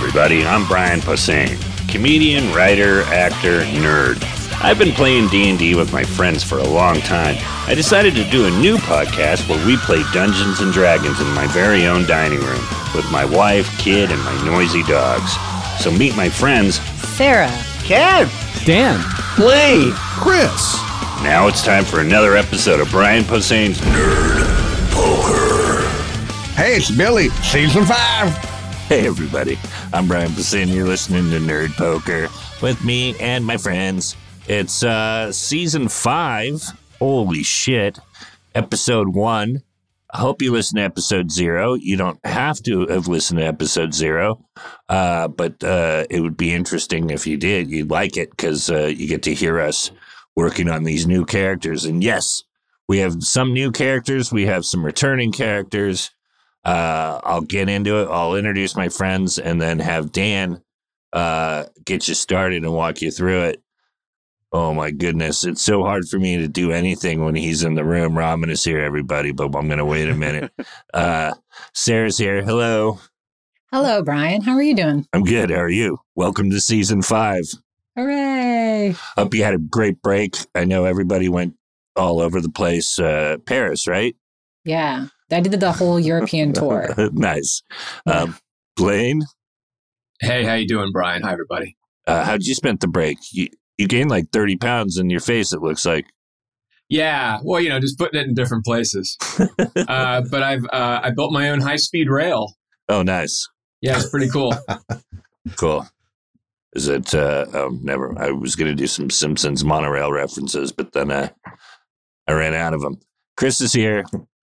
everybody. I'm Brian Posehn, comedian, writer, actor, nerd. I've been playing D&D with my friends for a long time. I decided to do a new podcast where we play Dungeons & Dragons in my very own dining room with my wife, kid, and my noisy dogs. So meet my friends, Sarah, Ken, Dan, Lee, Chris. Now it's time for another episode of Brian Posehn's Nerd Poker. Hey, it's Billy, season 5. Hey everybody, I'm Brian Posehn. You're listening to Nerd Poker with me and my friends. It's season 5. Holy shit. Episode 1. I hope you listen to episode 0. You don't have to have listened to episode 0, but it would be interesting if you did. You'd like it because you get to hear us working on these new characters. And yes, we have some new characters. We have some returning characters. I'll get into it. I'll introduce my friends and then have Dan get you started and walk you through it. Oh, my goodness. It's so hard for me to do anything when he's in the room. Ramen is here, everybody, but I'm going to wait a minute. Sarah's here. Hello. hello, Brian. How are you doing? I'm good. How are you? Welcome to season 5. Hooray! Hope you had a great break. I know everybody went all over the place. Paris, right? Yeah, I did the whole European tour. Nice. Blaine? Hey, how you doing, Brian? Hi, everybody. How'd you spend the break? You gained like 30 pounds in your face, it looks like. Yeah, well, just putting it in different places. But I built my own high-speed rail. Oh, nice. Yeah, it's pretty cool. Cool. Is it, never, I was going to do some Simpsons monorail references, but then I ran out of them. Chris is here.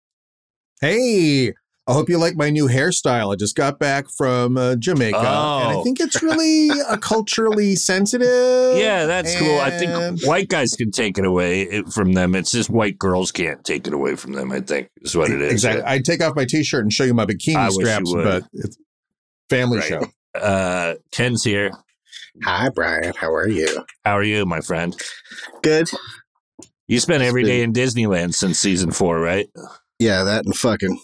Hey, I hope you like my new hairstyle. I just got back from Jamaica, and I think it's really culturally sensitive. Yeah, that's cool. I think white guys can take it away from them. It's just white girls can't take it away from them, I think, is what it is. Exactly. I'd take off my T-shirt and show you my bikini straps, but it's family show. Ken's here. Hi, Brian. How are you? How are you, my friend? Good. You spent every day in Disneyland since season 4, right? Yeah, that and fucking.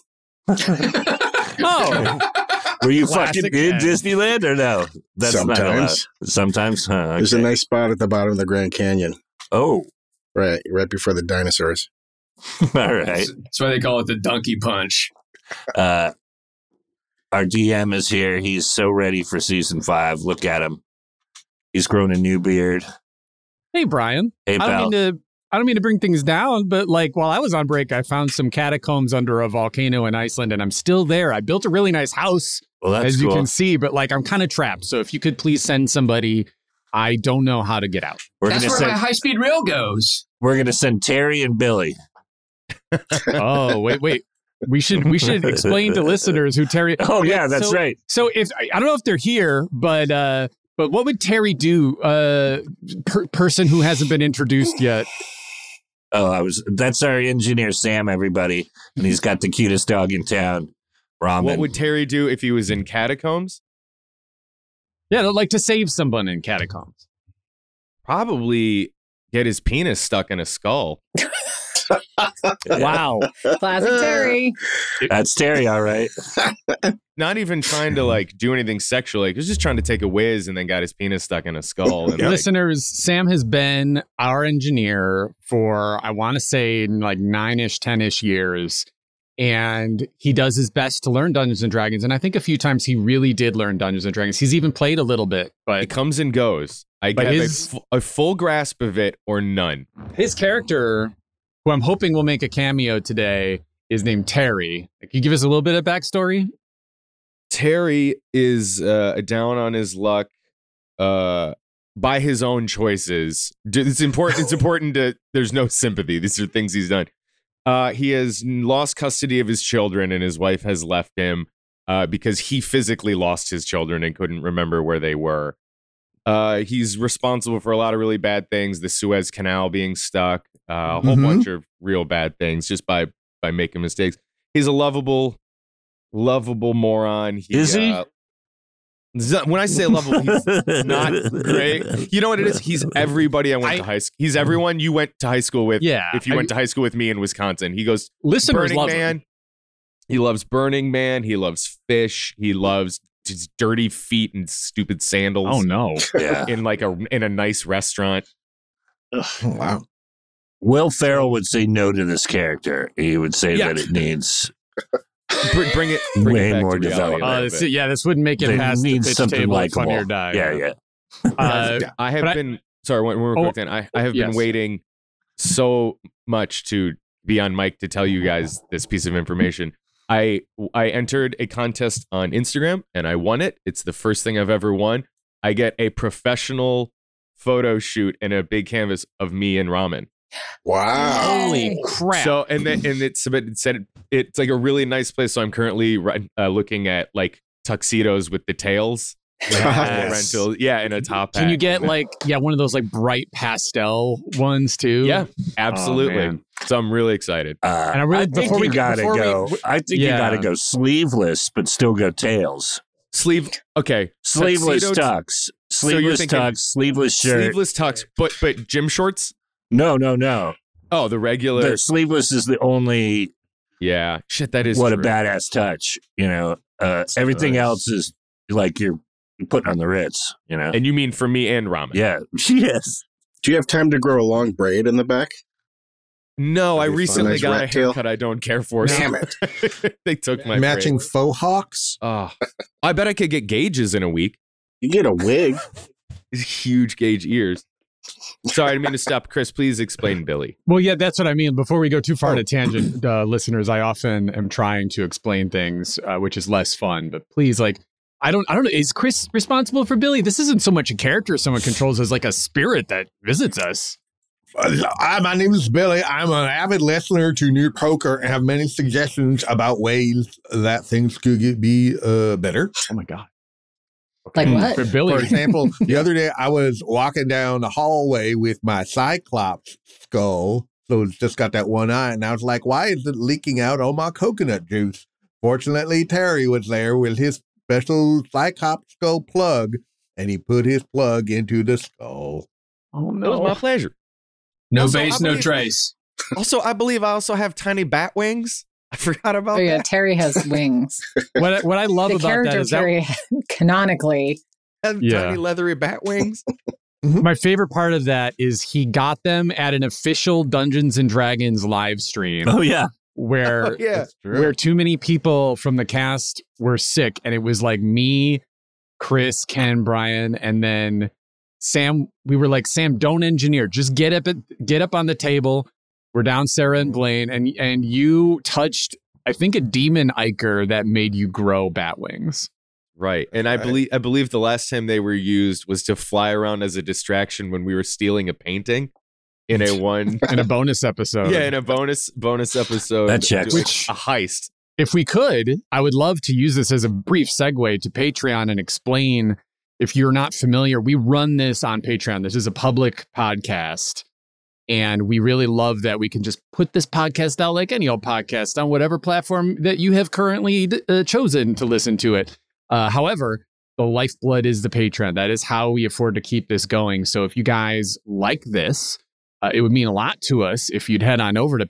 Oh, Were you Classic fucking in Ken. Disneyland or no? That's not allowed. Sometimes. Sometimes? Huh, okay. There's a nice spot at the bottom of the Grand Canyon. Oh, Right before the dinosaurs. all right. That's why they call it the donkey punch. Our DM is here. He's so ready for season 5. Look at him. He's grown a new beard. hey, Brian. Hey, pal. I don't mean to bring things down, but like while I was on break, I found some catacombs under a volcano in Iceland, and I'm still there. I built a really nice house, Well, that's as cool. you can see, but like I'm kind of trapped. So if you could please send somebody, I don't know how to get out. We're That's gonna where send. my high-speed rail goes. We're gonna send Terry and Billy. Oh, wait. We should explain to listeners who Terry. Oh yeah, that's right. So if I don't know if they're here, but what would Terry do? Person who hasn't been introduced yet. Oh, that's our engineer Sam, everybody, and he's got the cutest dog in town. Ramen. What would Terry do if he was in catacombs? Yeah, they'd like to save someone in catacombs. Probably get his penis stuck in a skull. Wow. Classic Terry. That's Terry, all right. Not even trying to like do anything sexual. Like, he was just trying to take a whiz and then got his penis stuck in a skull. And like, Listeners, Sam has been our engineer for, I want to say, like 9-ish, 10-ish years. And he does his best to learn Dungeons & Dragons. And I think a few times he really did learn Dungeons & Dragons. He's even played a little bit. it But comes and goes. I But get his- a full grasp of it or none. his character, who I'm hoping will make a cameo today, is named Terry. Can you give us a little bit of backstory? Terry is down on his luck by his own choices. It's important. It's important to. There's no sympathy. These are things he's done. He has lost custody of his children, and his wife has left him because he physically lost his children and couldn't remember where they were. He's responsible for a lot of really bad things. The Suez Canal being stuck, a whole bunch of real bad things just by making mistakes. He's a lovable moron. Is he? When I say lovable, he's not great. You know what it is? He's everybody I went to high school. He's everyone you went to high school with. Yeah. If you went to high school with me in Wisconsin, he goes Listeners Burning love Man. him. He loves Burning Man. He loves fish. He loves his dirty feet and stupid sandals. Oh no. Yeah. In a nice restaurant. Oh, wow. Will Ferrell would say no to this character. He would say Yeah. that it needs Bring it way back more to reality development. a little bit. This wouldn't make it They past the need pitch something table at likable. Funny or Die. Yeah. I have been sorry. One more quick thing. I have been yes. waiting so much to be on mic to tell you guys this piece of information. I entered a contest on Instagram and I won it. It's the first thing I've ever won. I get a professional photo shoot and a big canvas of me and ramen. Wow. Holy crap. So it said it's like a really nice place. So I'm currently looking at like tuxedos with the tails. Yes. Rental, in a top hat. Can you get one of those like bright pastel ones too? Yeah, absolutely. man. So I'm really excited. And I really I think you gotta go. I think you gotta go sleeveless, but still go tails. Okay. Sleeveless Tuxedo- tux, So you're sleeveless thinking tux, sleeveless shirt. Sleeveless tux, but gym shorts? No. Oh, the regular. The sleeveless is the only Yeah. Shit, that is what true. a badass touch. Everything else is like you're putting on the Ritz. And you mean for me and ramen? Yeah. Yes. Do you have time to grow a long braid in the back? No, I That'd be recently nice got a rat tail. haircut I don't care for. Damn it. They took my Matching braid. faux hawks. Oh, I bet I could get gauges in a week. You get a wig. Huge gauge ears. Sorry, I didn't mean to stop. Chris, please explain Billy. Well, yeah, that's what I mean. Before we go too far to tangent, listeners, I often am trying to explain things, which is less fun. But please, I don't know. Is Chris responsible for Billy? This isn't so much a character someone controls as like a spirit that visits us. My name is Billy. I'm an avid listener to Nerd Poker and have many suggestions about ways that things could be better. Oh my god! Like what? For Billy, For example, the other day I was walking down the hallway with my Cyclops skull. So it's just got that one eye. And I was like, why is it leaking out on my coconut juice? Fortunately, Terry was there with his special Cyclops skull plug, and he put his plug into the skull. oh It was my pleasure. No Also, base, I no believe- trace. Also, I believe I also have tiny bat wings. I forgot about Oh yeah, that. Terry has wings. what I love The about that character is that Terry canonically. And Yeah. tiny leathery bat wings. my favorite part of that is he got them at an official Dungeons and Dragons live stream Oh yeah. where Oh, yeah. where too many people from the cast were sick, and it was like me, Chris, Ken, Brian, and then Sam. We were like, Sam, don't engineer, just get up on the table. We're down Sarah and Blaine, and you touched, I think, a demon ichor that made you grow bat wings. Right. And I believe the last time they were used was to fly around as a distraction when we were stealing a painting in a bonus episode. in a bonus episode. That checks. A heist. If we could, I would love to use this as a brief segue to Patreon and explain, if you're not familiar, we run this on Patreon. This is a public podcast. And we really love that we can just put this podcast out like any old podcast on whatever platform that you have currently chosen to listen to it. However, the lifeblood is the Patreon. That is how we afford to keep this going. So if you guys like this, it would mean a lot to us if you'd head on over to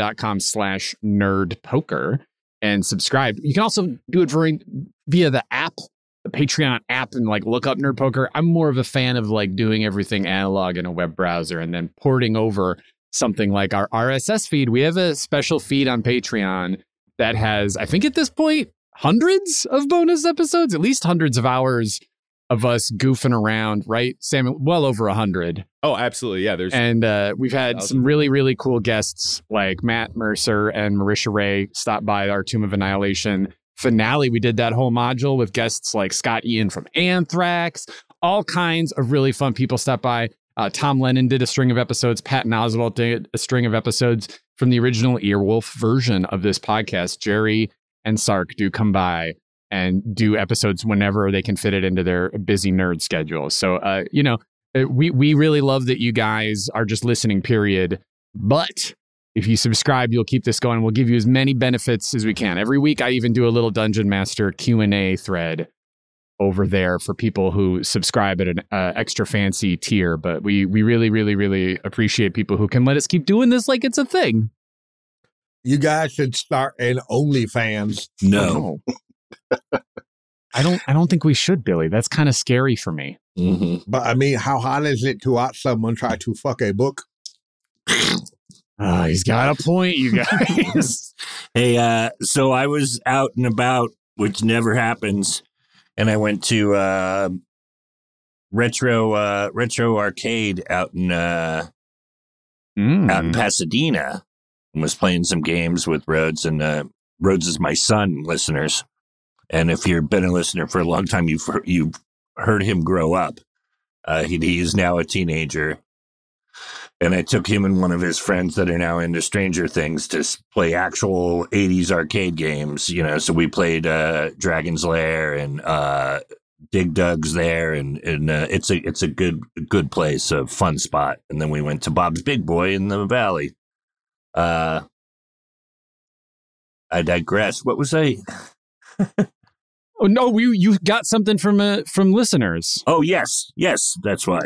patreon.com/nerdpoker and subscribe. You can also do it via the app, the Patreon app, and look up Nerd Poker. I'm more of a fan of doing everything analog in a web browser and then porting over something like our RSS feed. We have a special feed on Patreon that has, I think at this point, hundreds of bonus episodes, at least hundreds of hours of us goofing around, right, Sam? Well over 100. Oh, absolutely. Yeah. And we've had some really, really cool guests like Matt Mercer and Marisha Ray stop by our Tomb of Annihilation finale. We did that whole module with guests like Scott Ian from Anthrax. All kinds of really fun people stop by. Tom Lennon did a string of episodes. Patton Oswalt did a string of episodes from the original Earwolf version of this podcast. Jerry and Sark do come by and do episodes whenever they can fit it into their busy nerd schedule. So, we really love that you guys are just listening, period. But if you subscribe, you'll keep this going. We'll give you as many benefits as we can. Every week, I even do a little Dungeon Master Q&A thread over there for people who subscribe at an extra fancy tier. But we really, really, really appreciate people who can let us keep doing this like it's a thing. You guys should start an OnlyFans. No. I don't think we should, Billy. That's kind of scary for me. Mm-hmm. But I mean, how hard is it to watch someone try to fuck a book? He's got a point, you guys. Hey, so I was out and about, which never happens, and I went to retro arcade out in Pasadena, and was playing some games with Rhodes, and Rhodes is my son, listeners. And if you've been a listener for a long time, you've heard him grow up. He is now a teenager. And I took him and one of his friends that are now into Stranger Things to play actual 80s arcade games. So we played Dragon's Lair and Dig Dug's there. And it's a good place, a fun spot. And then we went to Bob's Big Boy in the Valley. I digress. What was I... Oh no, you got something from listeners. Oh yes, that's why.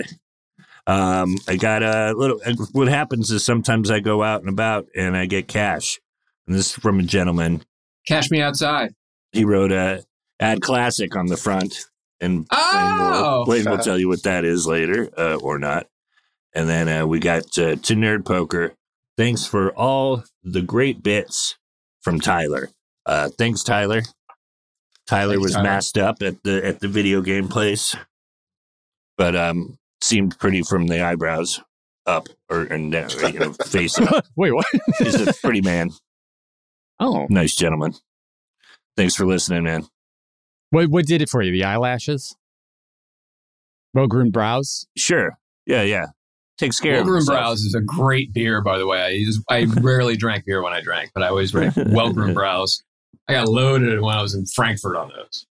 I got a little. What happens is sometimes I go out and about and I get cash, and this is from a gentleman. Cash me outside. He wrote "Add Classic" on the front, and Blaine will tell you what that is later, or not. And then we got to Nerd Poker. Thanks for all the great bits from Tyler. Thanks, Tyler. Tyler was masked up at the video game place, but seemed pretty from the eyebrows up and down, face up. Wait, what? He's a pretty man. Oh, nice gentleman. Thanks for listening, man. What did it for you? The eyelashes? Well-groomed brows? Sure. Yeah. Takes care of Well-groomed brows is a great beer, by the way. I rarely drank beer when I drank, but I always drank well-groomed brows. I got loaded when I was in Frankfurt on those.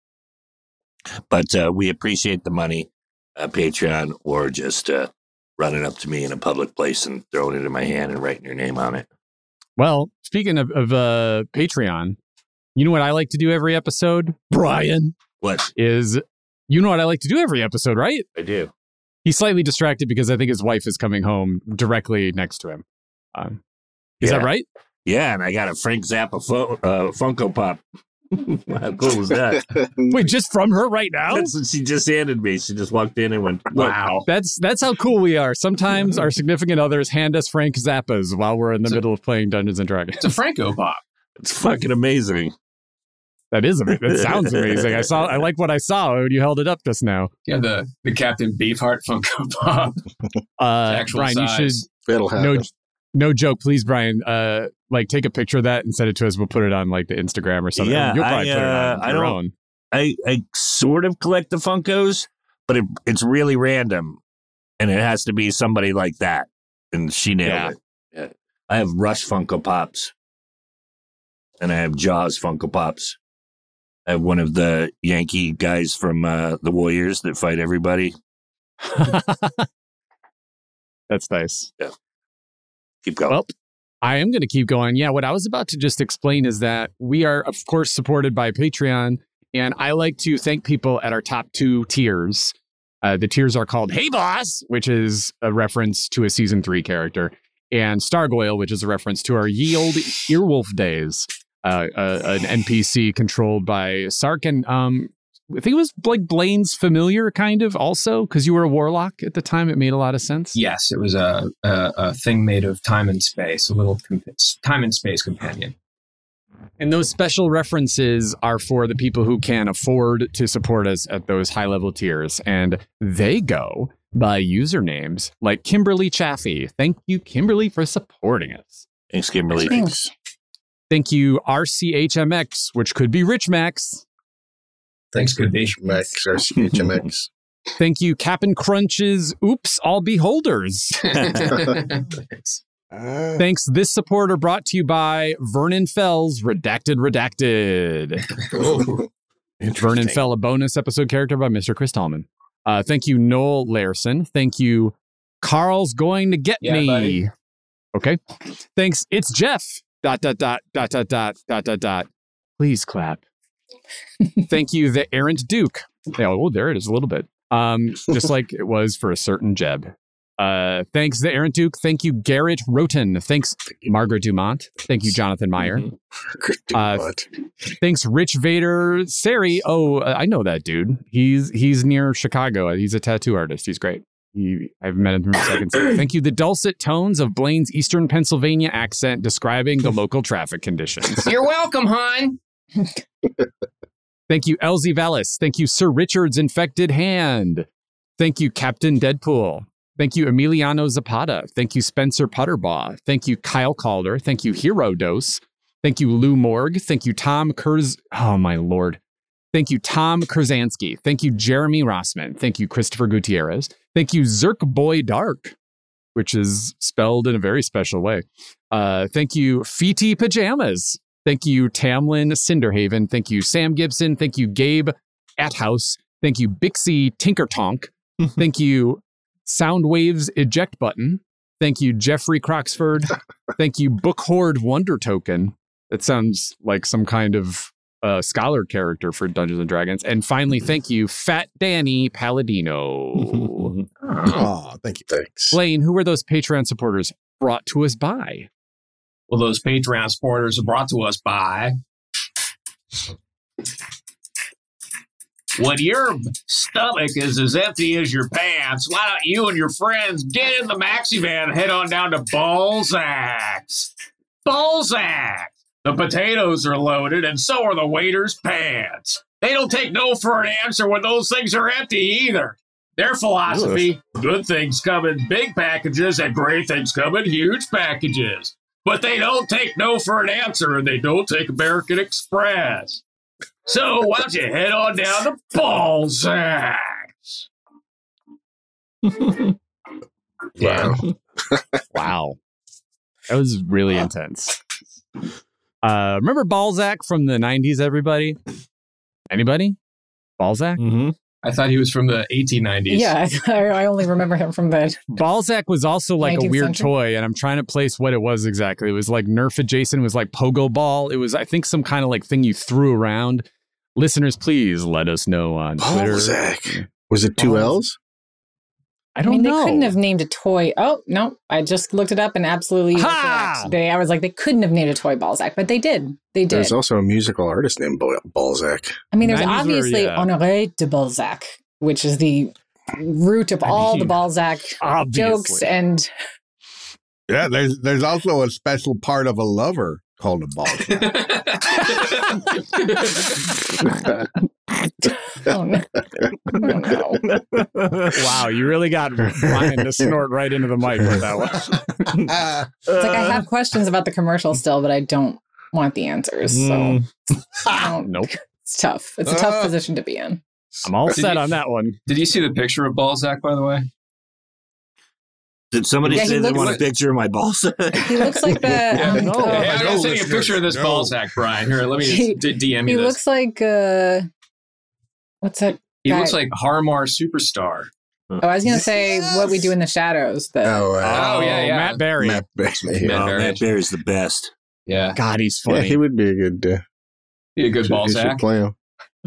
But we appreciate the money, Patreon, or just running up to me in a public place and throwing it in my hand and writing your name on it. Well, speaking of Patreon, you know what I like to do every episode, Brian? What? You know what I like to do every episode, right? I do. He's slightly distracted because I think his wife is coming home directly next to him. Is that right? Yeah, and I got a Frank Zappa Funko Pop. How cool was that? Wait, just from her right now? That's what she just handed me. She just walked in and went, wow. That's how cool we are. Sometimes our significant others hand us Frank Zappas while we're in the middle of playing Dungeons & Dragons. It's a Franco Pop. It's fucking amazing. That is amazing. That sounds amazing. I like what I saw when you held it up just now. Yeah, the Captain Beefheart Funko Pop. Actual Brian, size. you should... It'll happen. No joke, please, Brian. Take a picture of that and send it to us. We'll put it on the Instagram or something. Yeah, you'll probably put it on your own. I sort of collect the Funkos, but it's really random, and it has to be somebody like that. And she nailed it. Yeah. I have Rush Funko Pops, and I have Jaws Funko Pops. I have one of the Yankee guys from the Warriors that fight everybody. That's nice. Yeah. Keep going. Well, I am going to keep going. Yeah, what I was about to just explain is that we are, of course, supported by Patreon, and I like to thank people at our top 2 tiers. The tiers are called Hey Boss, which is a reference to a Season 3 character, and Stargoyle, which is a reference to our ye old Earwolf days, an NPC controlled by Sark and I think it was like Blaine's familiar, kind of, also, because you were a warlock at the time. It made a lot of sense. Yes, it was a thing made of time and space, a little time and space companion. And those special references are for the people who can afford to support us at those high-level tiers. And they go by usernames like Kimberly Chaffee. Thank you, Kimberly, for supporting us. Thanks, Kimberly. Thanks. Thank you, RCHMX, which could be Rich Max. Thanks, good day. Max, RCHMX. Thank you, Cap'n Crunch's Oops, All Beholders. Thanks. Thanks. This supporter brought to you by Vernon Fell's Redacted. Vernon Fell, a bonus episode character by Mr. Chris Tallman. Thank you, Noel Larson. Thank you, Carl's Going to Get Me. Buddy. Okay. Thanks. It's Jeff. ... Please clap. Thank you, the Errant Duke. Oh, there it is a little bit. Just like it was for a certain Jeb. Thanks, the Aaron Duke. Thank you, Garrett Roten. Thanks, Margaret Dumont. Thank you, Jonathan Meyer. Thanks, Rich Vader Sari. Oh, I know that dude. He's near Chicago. He's a tattoo artist. He's great. I've met him from seconds. Thank you, the dulcet tones of Blaine's Eastern Pennsylvania accent describing the local traffic conditions. You're welcome, hon. Thank you, Elsie Vallis. Thank you, Sir Richard's Infected Hand. Thank you, Captain Deadpool. Thank you, Emiliano Zapata. Thank you, Spencer Putterbaugh. Thank you, Kyle Calder. Thank you, Hero Dose. Thank you, Lou Morg. Thank you, Tom Oh, my Lord. Thank you, Tom Kurzansky. Thank you, Jeremy Rossman. Thank you, Christopher Gutierrez. Thank you, Zerk Boy Dark, which is spelled in a very special way. Thank you, Feety Pajamas. Thank you, Tamlin Cinderhaven. Thank you, Sam Gibson. Thank you, Gabe Athouse. Thank you, Bixie Tinkertonk. Thank you, Soundwaves Eject Button. Thank you, Jeffrey Croxford. Thank you, Book Horde Wonder Token. That sounds like some kind of scholar character for Dungeons and Dragons. And finally, thank you, Fat Danny Palladino. Oh, thank you. Thanks. Blaine, who were those Patreon supporters brought to us by? Well, those Patreon supporters are brought to us by... When your stomach is as empty as your pants, why don't you and your friends get in the maxi van and head on down to Balzac's? Balzac's! The potatoes are loaded, and so are the waiter's pants. They don't take no for an answer when those things are empty either. Their philosophy, good things come in big packages and great things come in huge packages. But they don't take no for an answer, and they don't take American Express. So why don't you head on down to Balzac's? Wow. Wow. That was really intense. Remember Balzac from the 90s, everybody? Anybody? Balzac? Mm-hmm. I thought he was from the 1890s. Yeah, I only remember him from the... Balzac was also like a 19th weird century? toy, and I'm trying to place what it was exactly. It was like Nerf adjacent. It was like Pogo Ball. It was, I think, some kind of like thing you threw around. Listeners, please let us know on Twitter. Balzac. Was it two L's? I don't They know. couldn't have named a toy. Oh, no. I just looked it up and absolutely you were Ha! correct. I was like, they couldn't have named a toy Balzac, but they did. They did. There's also a musical artist named Balzac. I mean, there's 90s were, obviously yeah. Honoré de Balzac, which is the root of all the Balzac jokes. And Yeah, there's also a special part of a lover called a Balzac. oh no. Oh, no. Wow, you really got Ryan to snort right into the mic with that one. It's like I have questions about the commercial still, but I don't want the answers. So I don't- Nope. it's tough. It's a tough position to be in. I'm all set on that one. Did you see the picture of Balzac, by the way? Did somebody Yeah, he say they looks want a like- picture of my balls? He looks like the. Hey, I I'm know, sending a listeners. picture of this No. Balzac, Brian. Here, let me He- DM He you this. looks like what's that? He guy? looks like Harmar Superstar. Oh, I was gonna say What We Do in the Shadows. The Oh, Oh, yeah, yeah. Matt Berry. Matt Berry. Matt Oh, Berry. Matt Berry's the best. Yeah, God, he's Yeah, funny. he would be a good. he a good He should Balzac. play him.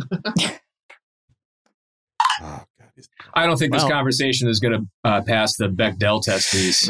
Oh, God. I don't think this Well. conversation is going to pass the Bechdel test piece.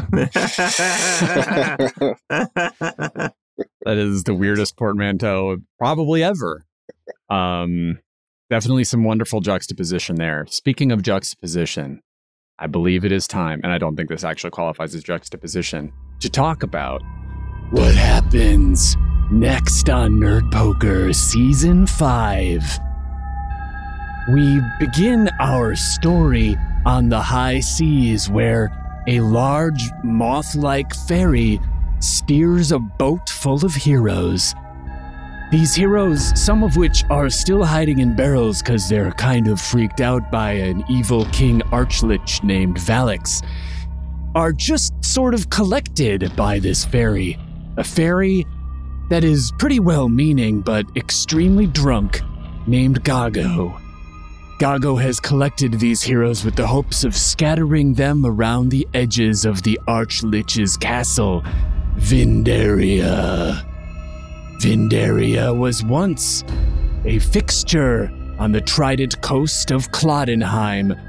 That is the weirdest portmanteau probably ever. Definitely some wonderful juxtaposition there. Speaking of juxtaposition, I believe it is time, and I don't think this actually qualifies as juxtaposition, to talk about what happens next on Nerd Poker Season 5. We begin our story on the high seas where a large moth-like fairy steers a boat full of heroes. These heroes, some of which are still hiding in barrels because they're kind of freaked out by an evil king archlich named Valix, are just sort of collected by this fairy. A fairy that is pretty well-meaning but extremely drunk, named Gago. Gago has collected these heroes with the hopes of scattering them around the edges of the Archlich's castle, Vindaria. Vindaria was once a fixture on the trident coast of Clodenheim,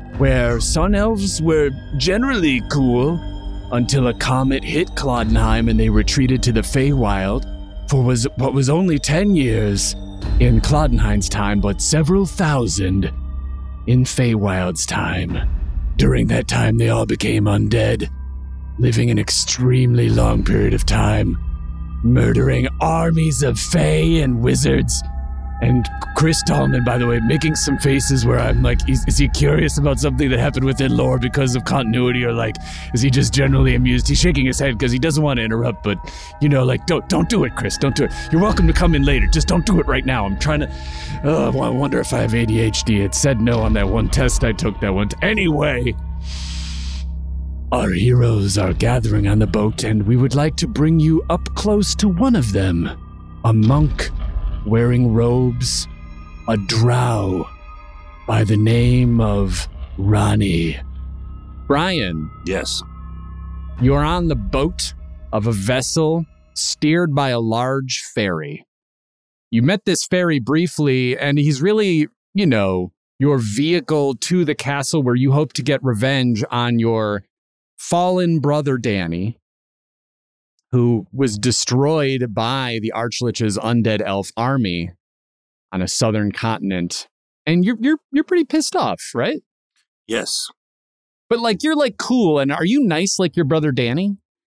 where sun elves were generally cool until a comet hit Clodenheim and they retreated to the Feywild for what was only 10 years in Clodenheim's time, but several thousand in Feywild's time. During that time, they all became undead, living an extremely long period of time, murdering armies of Fey and wizards. And Chris Tallman, by the way, making some faces where I'm like, is he curious about something that happened within lore because of continuity, or like, is he just generally amused? He's shaking his head because he doesn't want to interrupt, but like, don't do it, Chris. Don't do it. You're welcome to come in later. Just don't do it right now. I'm trying to. I wonder if I have ADHD. It said no on that one test I took that one. Anyway, our heroes are gathering on the boat, and we would like to bring you up close to one of them, a monk wearing robes, a drow by the name of Ronnie. Brian, Yes. you're on the boat of a vessel steered by a large ferry. You met this ferry briefly, and he's really, your vehicle to the castle where you hope to get revenge on your fallen brother Danny, who was destroyed by the Archlich's undead elf army on a southern continent. And you're pretty pissed off, right? Yes. But you're cool, and are you nice like your brother Danny?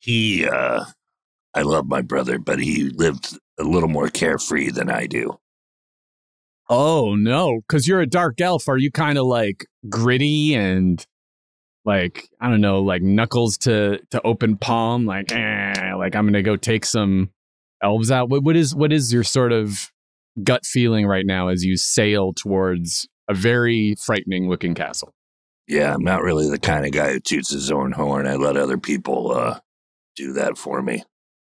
I love my brother, but he lived a little more carefree than I do. Oh no, because you're a dark elf. Are you kind of gritty and I don't know, knuckles to open palm, I'm gonna go take some elves out? What is your sort of gut feeling right now as you sail towards a very frightening looking castle? Yeah, I'm not really the kind of guy who toots his own horn. I let other people do that for me.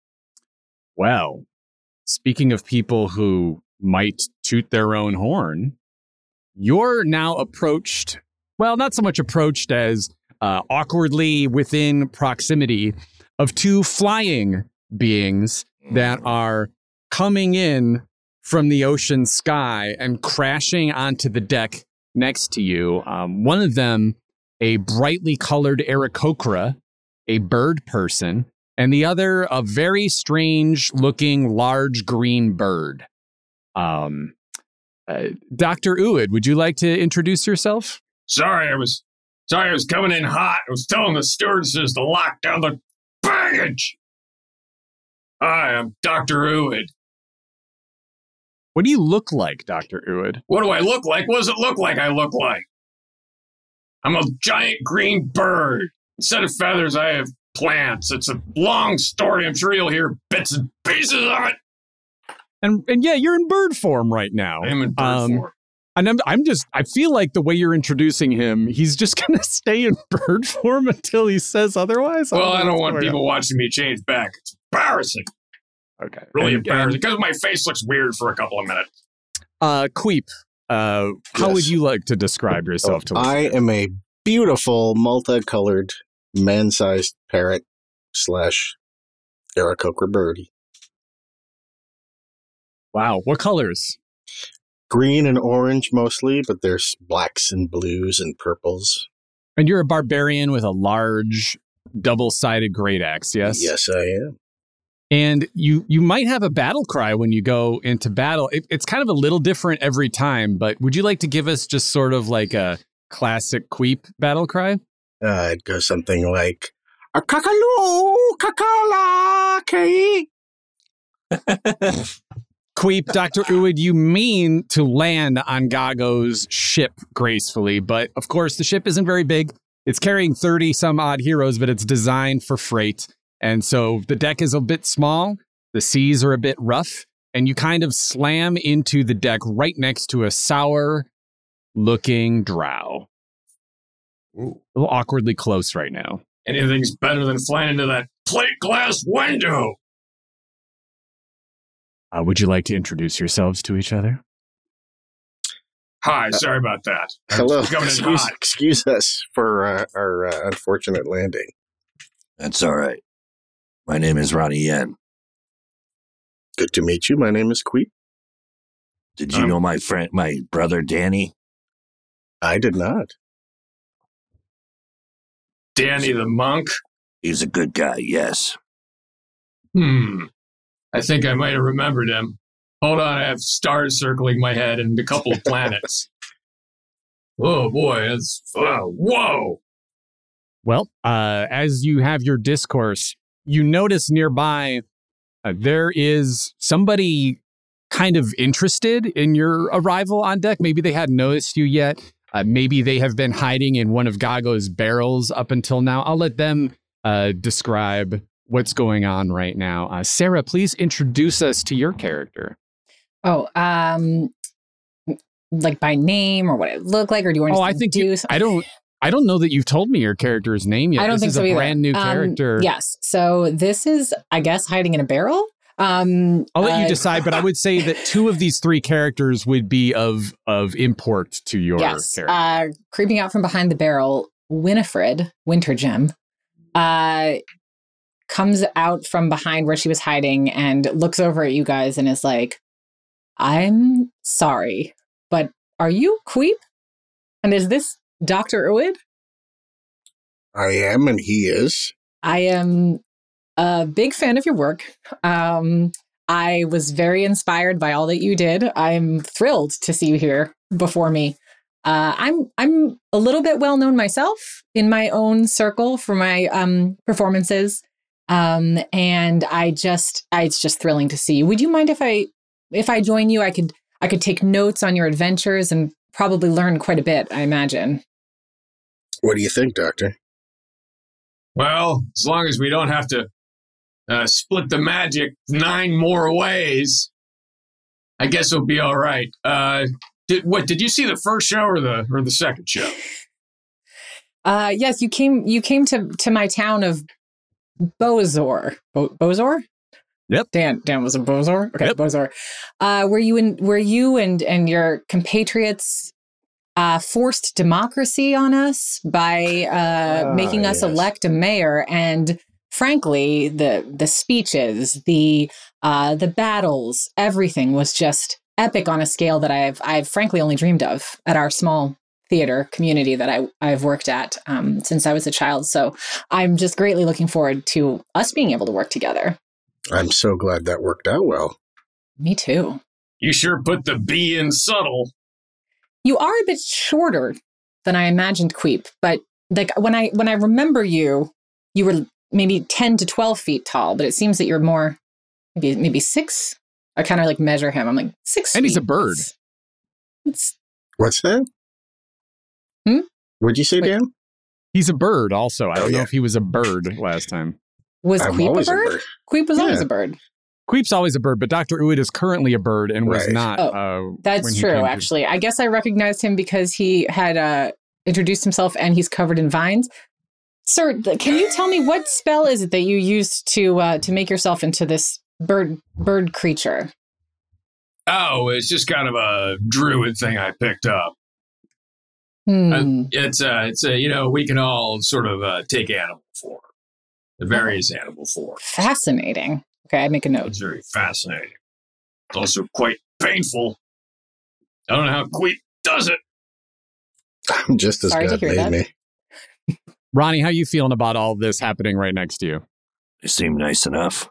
Well, speaking of people who might toot their own horn, you're now approached, well, not so much approached as awkwardly within proximity of two flying beings that are coming in from the ocean sky and crashing onto the deck next to you. One of them, a brightly colored Aarakocra, a bird person, and the other, a very strange looking large green bird. Dr. Uid, would you like to introduce yourself? Sorry, I was coming in hot. I was telling the stewardesses to lock down the baggage. Hi, I'm Dr. Uid. What do you look like, Dr. Uid? What do I look like? What does it look like I look like? I'm a giant green bird. Instead of feathers, I have plants. It's a long story. I'm sure you'll hear bits and pieces of it. And yeah, you're in bird form right now. I am in bird form. And I feel like the way you're introducing him, he's just going to stay in bird form until he says otherwise. Well, I don't want people watching me change back. It's embarrassing. Okay. Really embarrassing. Because my face looks weird for a couple of minutes. Queep, how would you like to describe yourself to us? I am a beautiful, multicolored, man-sized parrot / Aarakocra birdie. Wow. What colors? Green and orange mostly, but there's blacks and blues and purples. And you're a barbarian with a large, double-sided great axe, yes? Yes, I am. And you might have a battle cry when you go into battle. It's kind of a little different every time, but would you like to give us just sort of like a classic Queep battle cry? It goes something like, a kakalu, kakala, kei. Queep, Dr. Uid, you mean to land on Gago's ship gracefully, but of course the ship isn't very big. It's carrying 30 some odd heroes, but it's designed for freight. And so the deck is a bit small, the seas are a bit rough, and you kind of slam into the deck right next to a sour-looking drow. Ooh. A little awkwardly close right now. Anything's better than flying into that plate glass window. Would you like to introduce yourselves to each other? Hi, sorry about that. Hello. Coming in hot. Excuse us for our unfortunate landing. That's all right. My name is Ronnie Yen. Good to meet you. My name is Queep. Did you know my brother Danny? I did not. Danny the monk? He's a good guy, yes. I think I might have remembered him. Hold on, I have stars circling my head and a couple of planets. Oh boy, that's whoa. Well, as you have your discourse, you notice nearby there is somebody kind of interested in your arrival on deck. Maybe they hadn't noticed you yet. Maybe they have been hiding in one of Gago's barrels up until now. I'll let them describe what's going on right now. Sarah, please introduce us to your character. Oh, like by name or what it looked like, or do you want to? I think I don't know that you've told me your character's name yet. I don't think so either. either. Brand new character. Yes. So this is, I guess, hiding in a barrel. I'll let you decide, but I would say that 2 of these 3 characters would be of import to your character. Creeping out from behind the barrel, Winifred Wintergem comes out from behind where she was hiding and looks over at you guys and is like, "I'm sorry, but are you Queep? And is this Dr. Uid?" I am, and he is. I am a big fan of your work. I was very inspired by all that you did. I'm thrilled to see you here before me. I'm a little bit well known myself in my own circle for my performances, and it's just thrilling to see you. Would you mind if I join you? I could take notes on your adventures and probably learn quite a bit, I imagine. What do you think, Doctor? Well, as long as we don't have to split the magic 9 more ways, I guess it'll be all right. Did you see the first show or the second show? Yes, you came to my town of Bozor. Bozor? Yep. Dan was a Bozor? Okay, yep. Bozor. Were you and your compatriots forced democracy on us by making us elect a mayor? And frankly, the speeches, the battles, everything was just epic on a scale that I've frankly only dreamed of at our small theater community that I've worked at since I was a child. So I'm just greatly looking forward to us being able to work together. I'm so glad that worked out well. Me too. You sure put the B in subtle. You are a bit shorter than I imagined, Queep, but like when I remember you were maybe 10 to 12 feet tall, but it seems that you're more maybe 6. I kind of like measure him. I'm like 6 and feet. He's a bird. It's What's that? What'd you say, Dan? He's a bird also. I don't know yeah. if he was a bird last time. Was I'm Queep always a bird? Queep was always a bird. Queep's always a bird, but Dr. Uid is currently a bird and was Right. not. That's when he true, came to- actually. I guess I recognized him because he had introduced himself and he's covered in vines. Sir, can you tell me what spell is it that you used to make yourself into this bird creature? Oh, it's just kind of a druid thing I picked up. It's we can all sort of take animal form, the various animal form. Fascinating. Okay, I make a note. It's very fascinating. It's also quite painful. I don't know how Queep does it. I'm just as Sorry to God hear made that. me. Ronnie, how you feeling about all this happening right next to you? They seem nice enough.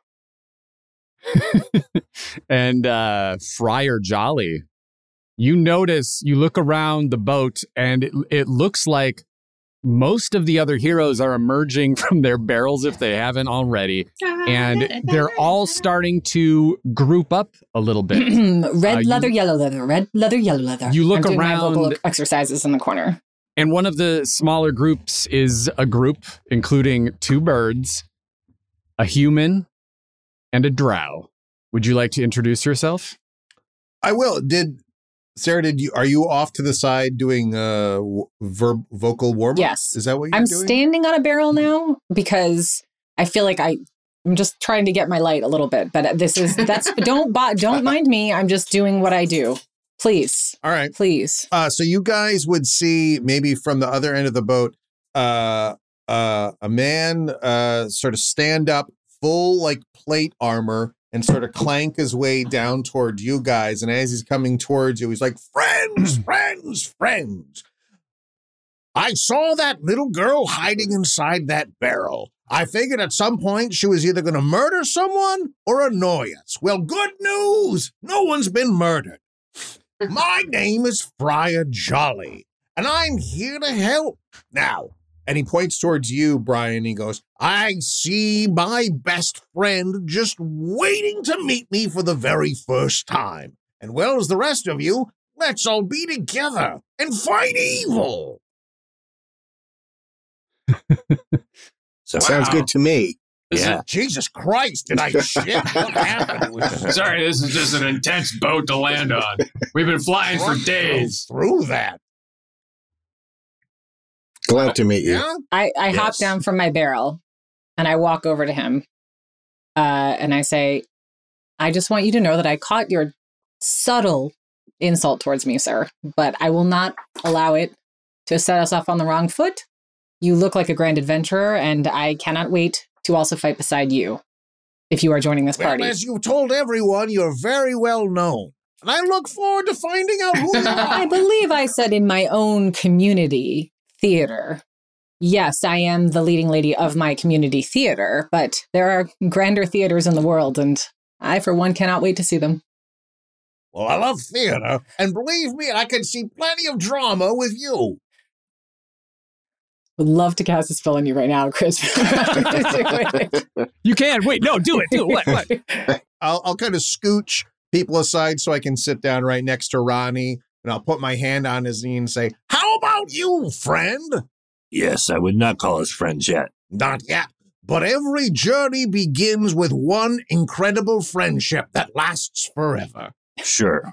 And Friar Jolly, you look around the boat and it looks like most of the other heroes are emerging from their barrels if they haven't already. And they're all starting to group up a little bit. Red leather, yellow leather, red leather, yellow leather. You look I'm doing my vocal around- exercises in the corner. And one of the smaller groups is a group including 2 birds, a human, and a drow. Would you like to introduce yourself? I will. Sarah, are you off to the side doing vocal warm-up? Yes. Is that what you're I'm doing? standing on a barrel now because I feel like I'm just trying to get my light a little bit. But don't mind me. I'm just doing what I do. Please. All right. Please. So you guys would see maybe from the other end of the boat, a man sort of stand up, full like plate armor, and sort of clank his way down toward you guys. And as he's coming towards you, he's like, "Friends, friends, friends. I saw that little girl hiding inside that barrel. I figured at some point she was either going to murder someone or annoy us. Well, good news. No one's been murdered. My name is Friar Jolly, and I'm here to help. Now, and he points towards you, Brian. He goes, I see my best friend just waiting to meet me for the very first time. And well as the rest of you, let's all be together and fight evil. Sounds good to me. Yeah. Jesus Christ, did I shit? What happened? Sorry, this is just an intense boat to land on. We've been flying for days. Through that. Glad to meet you. Yeah? I hop down from my barrel and I walk over to him and I say, I just want you to know that I caught your subtle insult towards me, sir, but I will not allow it to set us off on the wrong foot. You look like a grand adventurer, and I cannot wait to also fight beside you if you are joining this party. Well, as you've told everyone, you're very well known. And I look forward to finding out who you are. I believe I said in my own community theater. Yes, I am the leading lady of my community theater, but there are grander theaters in the world, and I, for one, cannot wait to see them. Well, I love theater, and believe me, I can see plenty of drama with you. Would love to cast a spell on you right now, Chris. You can. Wait, no, do it. Do it. What? I'll kind of scooch people aside so I can sit down right next to Ronnie, and I'll put my hand on his knee and say, how about you, friend? Yes, I would not call us friends yet. Not yet. But every journey begins with one incredible friendship that lasts forever. Sure.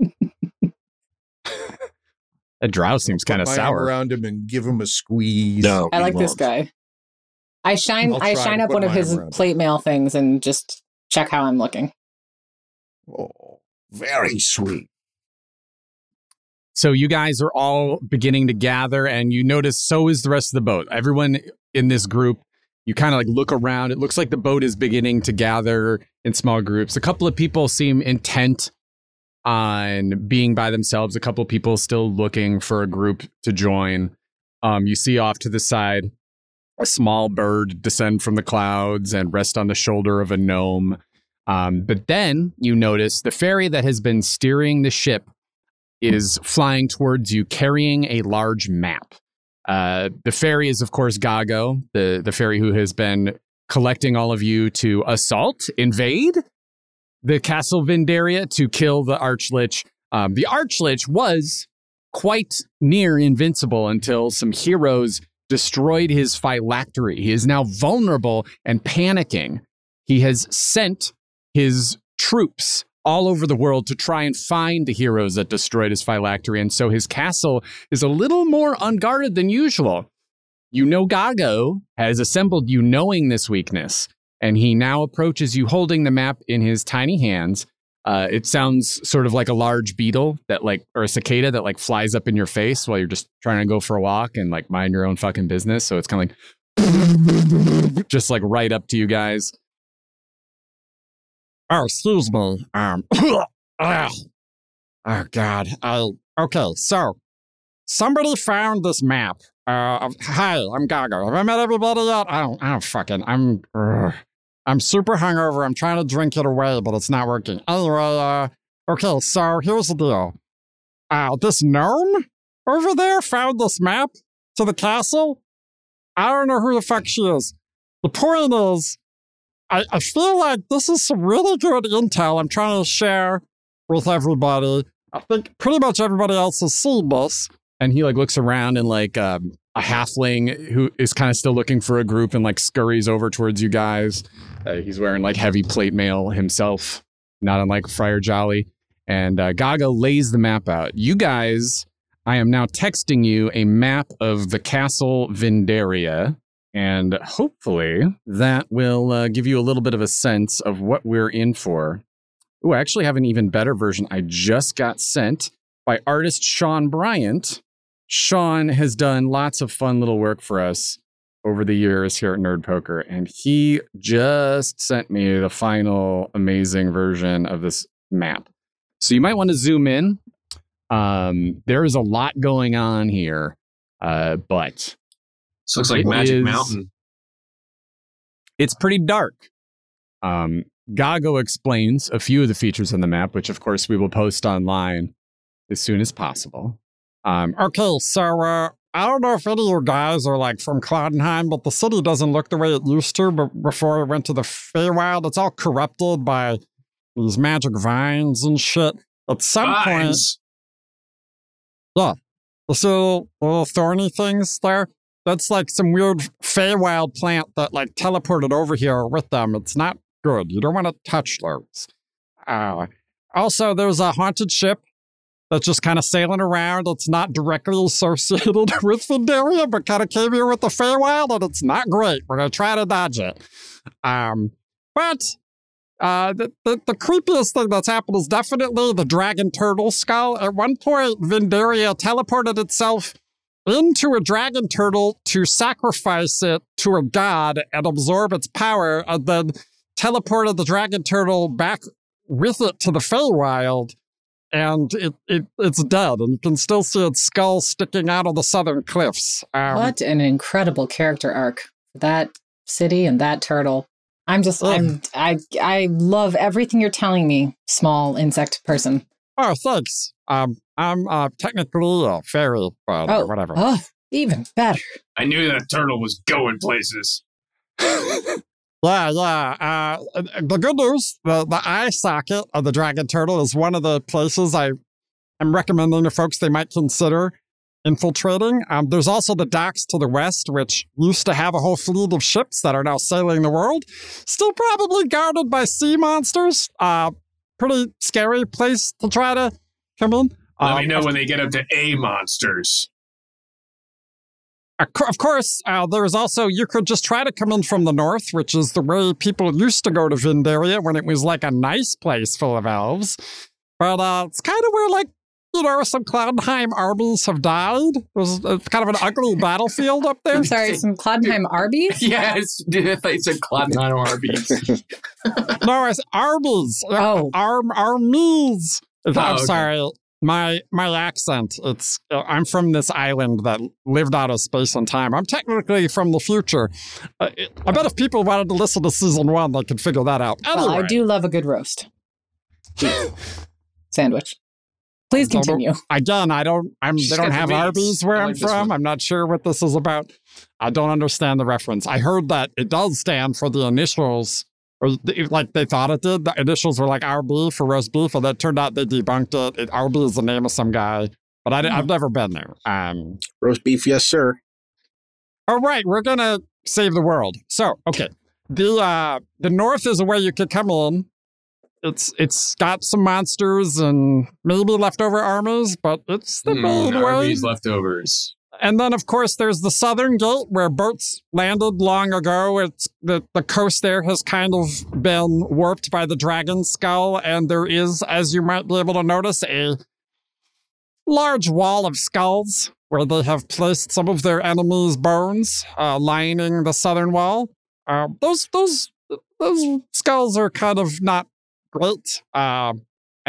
That drow seems kind of Put my arm sour. around him and give him a squeeze. No, I he like this won't. guy. I shine I'll try to up put one of my his arm around him. plate mail things and just check how I'm looking. Oh, very sweet. So you guys are all beginning to gather, and you notice so is the rest of the boat. Everyone in this group, you kind of like look around. It looks like the boat is beginning to gather in small groups. A couple of people seem intent on being by themselves. A couple of people still looking for a group to join. You see off to the side a small bird descend from the clouds and rest on the shoulder of a gnome. But then you notice the fairy that has been steering the ship is flying towards you carrying a large map. The fairy is, of course, Gago, the fairy who has been collecting all of you to assault, invade the Castle Vindaria to kill the Archlich. The Archlich was quite near invincible until some heroes destroyed his phylactery. He is now vulnerable and panicking. He has sent his troops all over the world to try and find the heroes that destroyed his phylactery, and so his castle is a little more unguarded than usual. You know Gago has assembled you knowing this weakness, and he now approaches you holding the map in his tiny hands. It sounds sort of like a large beetle or a cicada that flies up in your face while you're just trying to go for a walk and mind your own fucking business. So it's kind of like just right up to you guys. Oh, excuse me. Oh God. Okay, so somebody found this map. Hi, I'm Gago. Have I met everybody yet? I don't fucking. I'm super hungover. I'm trying to drink it away, but it's not working. Anyway, okay, so here's the deal. This gnome over there found this map to the castle. I don't know who the fuck she is. The point is, I feel like this is some really good intel I'm trying to share with everybody. I think pretty much everybody else has seen this. And he looks around and a halfling who is kind of still looking for a group and scurries over towards you guys. He's wearing heavy plate mail himself, not unlike Friar Jolly. And Gaga lays the map out. You guys, I am now texting you a map of the Castle Vindaria. And hopefully that will give you a little bit of a sense of what we're in for. Ooh, I actually have an even better version I just got sent by artist Sean Bryant. Sean has done lots of fun little work for us over the years here at Nerd Poker, and he just sent me the final amazing version of this map. So you might want to zoom in. There is a lot going on here. But this looks like Magic Mountain. It's pretty dark. Gago explains a few of the features on the map, which of course we will post online as soon as possible. Okay, so I don't know if any of you guys are like from Clodenheim, but the city doesn't look the way it used to before it went to the Feywild. It's all corrupted by these magic vines and shit. At some point, yeah, you see little thorny things there? That's like some weird Feywild plant that like teleported over here with them. It's not good. You don't want to touch those. Also, there's a haunted ship that's just kind of sailing around. It's not directly associated with Vindaria, but kind of came here with the Feywild, and it's not great. We're going to try to dodge it. But the creepiest thing that's happened is definitely the dragon turtle skull. At one point, Vindaria teleported itself into a dragon turtle to sacrifice it to a god and absorb its power, and then teleported the dragon turtle back with it to the Feywild. And it's dead, and you can still see its skull sticking out of the southern cliffs. What an incredible character arc for that city and that turtle. I love everything you're telling me, small insect person. Oh, thanks. I'm technically a fairy, but whatever. Oh, even better. I knew that turtle was going places. Yeah. The good news, the eye socket of the dragon turtle is one of the places I'm recommending to folks they might consider infiltrating. There's also the docks to the west, which used to have a whole fleet of ships that are now sailing the world. Still probably guarded by sea monsters. Pretty scary place to try to come in. Let me know when they get up to A monsters. Of course, there's also, you could just try to come in from the north, which is the way people used to go to Vindaria when it was like a nice place full of elves. But it's kind of where, like, you know, some Clodenheim armies have died. It's kind of an ugly battlefield up there. I'm sorry, some Clodenheim Arby's? Yes, I said Clodenheim Arby's. No, it's armies. Oh. Armies. I'm okay. sorry. My accent, I'm from this island that lived out of space and time. I'm technically from the future. I bet if people wanted to listen to season 1, they could figure that out. Anyway. Well, I do love a good roast. Sandwich. Please continue. Again, they don't have Arby's where I'm from. I'm not sure what this is about. I don't understand the reference. I heard that it does stand for the initials, or like they thought it did. The initials were like RB for roast beef, and that turned out they debunked it. RB is the name of some guy, but I've never been there. Roast beef, yes, sir. All right, we're going to save the world. So, okay. The north is where you could come in. It's got some monsters and maybe leftover armies, but it's the main way. Armies leftovers. And then, of course, there's the southern gate where boats landed long ago. It's the coast there has kind of been warped by the dragon skull, and there is, as you might be able to notice, a large wall of skulls where they have placed some of their enemies' bones lining the southern wall. Those skulls are kind of not great. I'm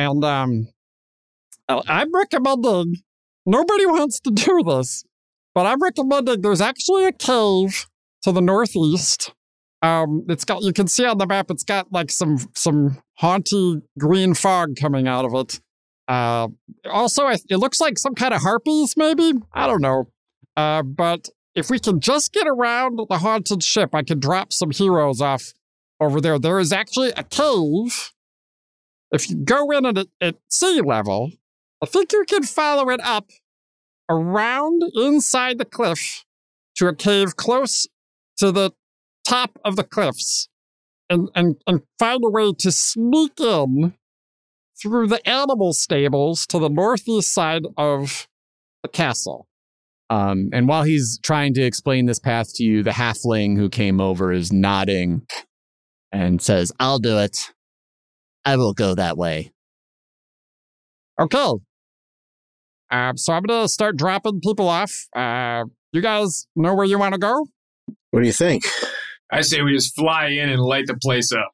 recommending, nobody wants to do this, but I'm recommending there's actually a cave to the northeast. You can see on the map, it's got like some haunty green fog coming out of it. Also, it looks like some kind of harpies, maybe? I don't know. But if we can just get around the haunted ship, I can drop some heroes off over there. There is actually a cave. If you go in at sea level, I think you can follow it up around inside the cliff to a cave close to the top of the cliffs and find a way to sneak in through the animal stables to the northeast side of the castle. And while he's trying to explain this path to you, the halfling who came over is nodding and says, "I'll do it. I will go that way." Okay. So I'm going to start dropping people off. You guys know where you want to go? What do you think? I say we just fly in and light the place up.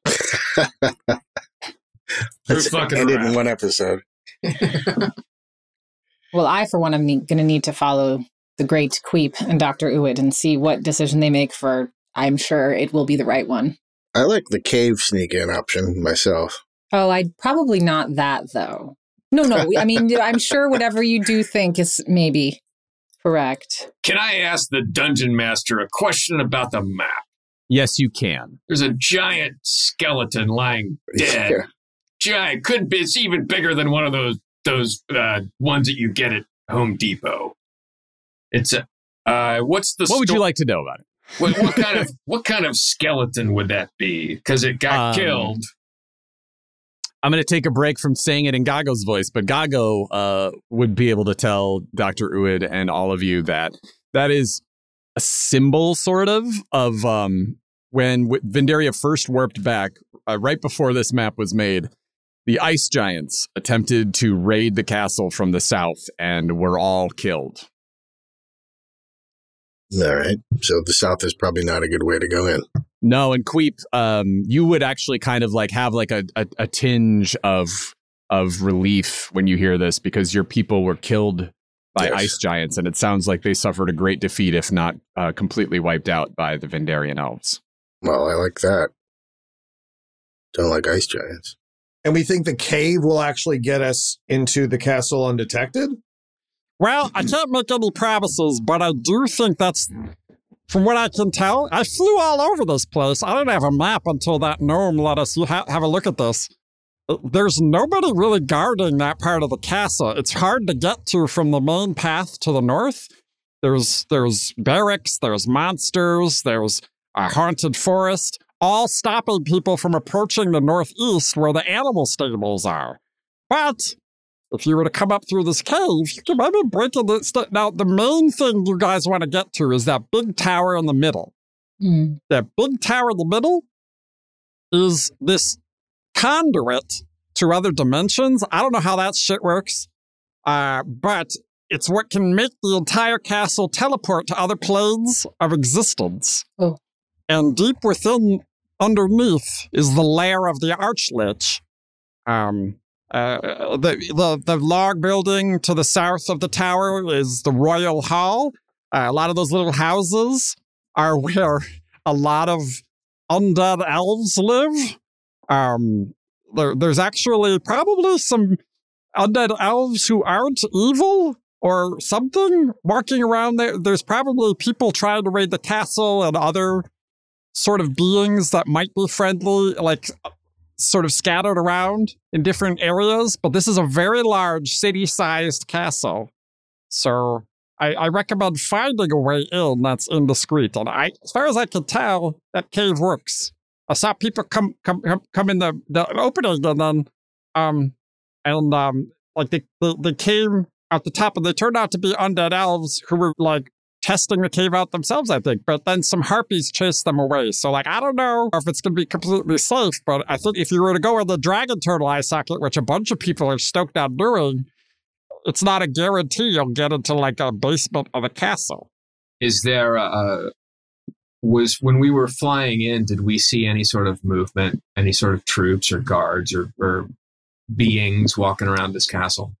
Let's end it in one episode. Well, I, for one, am going to need to follow the great Queep and Dr. Uid and see what decision they make for, I'm sure it will be the right one. I like the cave sneak-in option myself. Oh, I'd probably not that, though. No, I mean, I'm sure whatever you do think is maybe correct. Can I ask the dungeon master a question about the map? Yes, you can. There's a giant skeleton lying dead. Yeah. Giant. Could be. It's even bigger than one of those ones that you get at Home Depot. It's a. What's the? What would you like to know about it? What kind of skeleton would that be? Because it got killed. I'm going to take a break from saying it in Gago's voice, but Gago would be able to tell Dr. Uid and all of you that is a symbol, sort of when Vindaria first warped back, right before this map was made. The ice giants attempted to raid the castle from the south and were all killed. All right. So the south is probably not a good way to go in. No, and Queep, you would actually kind of like have like a tinge of relief when you hear this, because your people were killed by ice giants, and it sounds like they suffered a great defeat, if not completely wiped out by the Vindarian elves. Well, I like that. Don't like ice giants. And we think the cave will actually get us into the castle undetected? Well, I can't make any promises, but I do think that's, from what I can tell, I flew all over this place. I didn't have a map until that gnome let us have a look at this. There's nobody really guarding that part of the castle. It's hard to get to from the main path to the north. There's barracks, there's monsters, there's a haunted forest, all stopping people from approaching the northeast where the animal stables are. But if you were to come up through this cave, you can maybe break into Now, the main thing you guys want to get to is that big tower in the middle. Mm. That big tower in the middle is this conduit to other dimensions. I don't know how that shit works, but it's what can make the entire castle teleport to other planes of existence. Oh. And deep within, underneath, is the lair of the Archlich. The log building to the south of the tower is the Royal Hall. A lot of those little houses are where a lot of undead elves live. There's actually probably some undead elves who aren't evil or something walking around there. There's probably people trying to raid the castle and other sort of beings that might be friendly, like sort of scattered around in different areas. But this is a very large city-sized castle. So I recommend finding a way in that's indiscreet. And as far as I can tell, that cave works. I saw people come in the opening, and then like they came out the top, and they turned out to be undead elves who were like testing the cave out themselves, I think. But then some harpies chased them away. So like, I don't know if it's going to be completely safe, but I think if you were to go in the dragon turtle eye socket, which a bunch of people are stoked on doing, it's not a guarantee you'll get into like a basement of a castle. Is there when we were flying in, did we see any sort of movement, any sort of troops or guards or beings walking around this castle?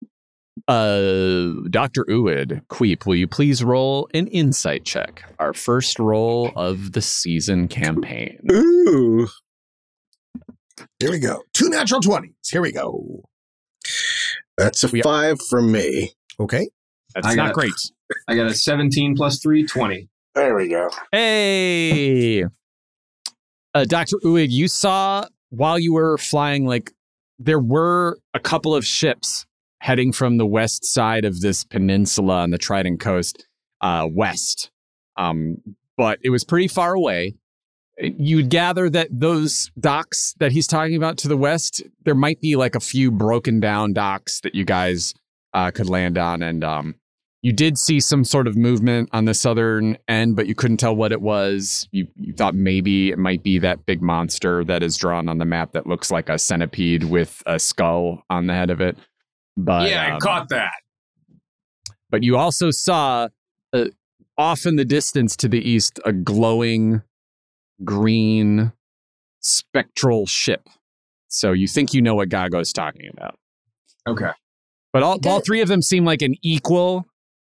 Dr. Uid, Queep, will you please roll an insight check? Our first roll of the season campaign. Ooh. Here we go. 2 natural 20s. Here we go. That's a 5 from me. Okay. That's not great. I got a 17 plus 3, 20. There we go. Hey! Dr. Uid, you saw while you were flying, like, there were a couple of ships heading from the west side of this peninsula on the Trident coast, west. But it was pretty far away. You'd gather that those docks that he's talking about to the west, there might be like a few broken down docks that you guys could land on. And you did see some sort of movement on the southern end, but you couldn't tell what it was. You thought maybe it might be that big monster that is drawn on the map that looks like a centipede with a skull on the head of it. But yeah, I caught that. But you also saw off in the distance to the east a glowing green spectral ship. So you think you know what Gago's talking about. Okay. But all three of them seem like an equal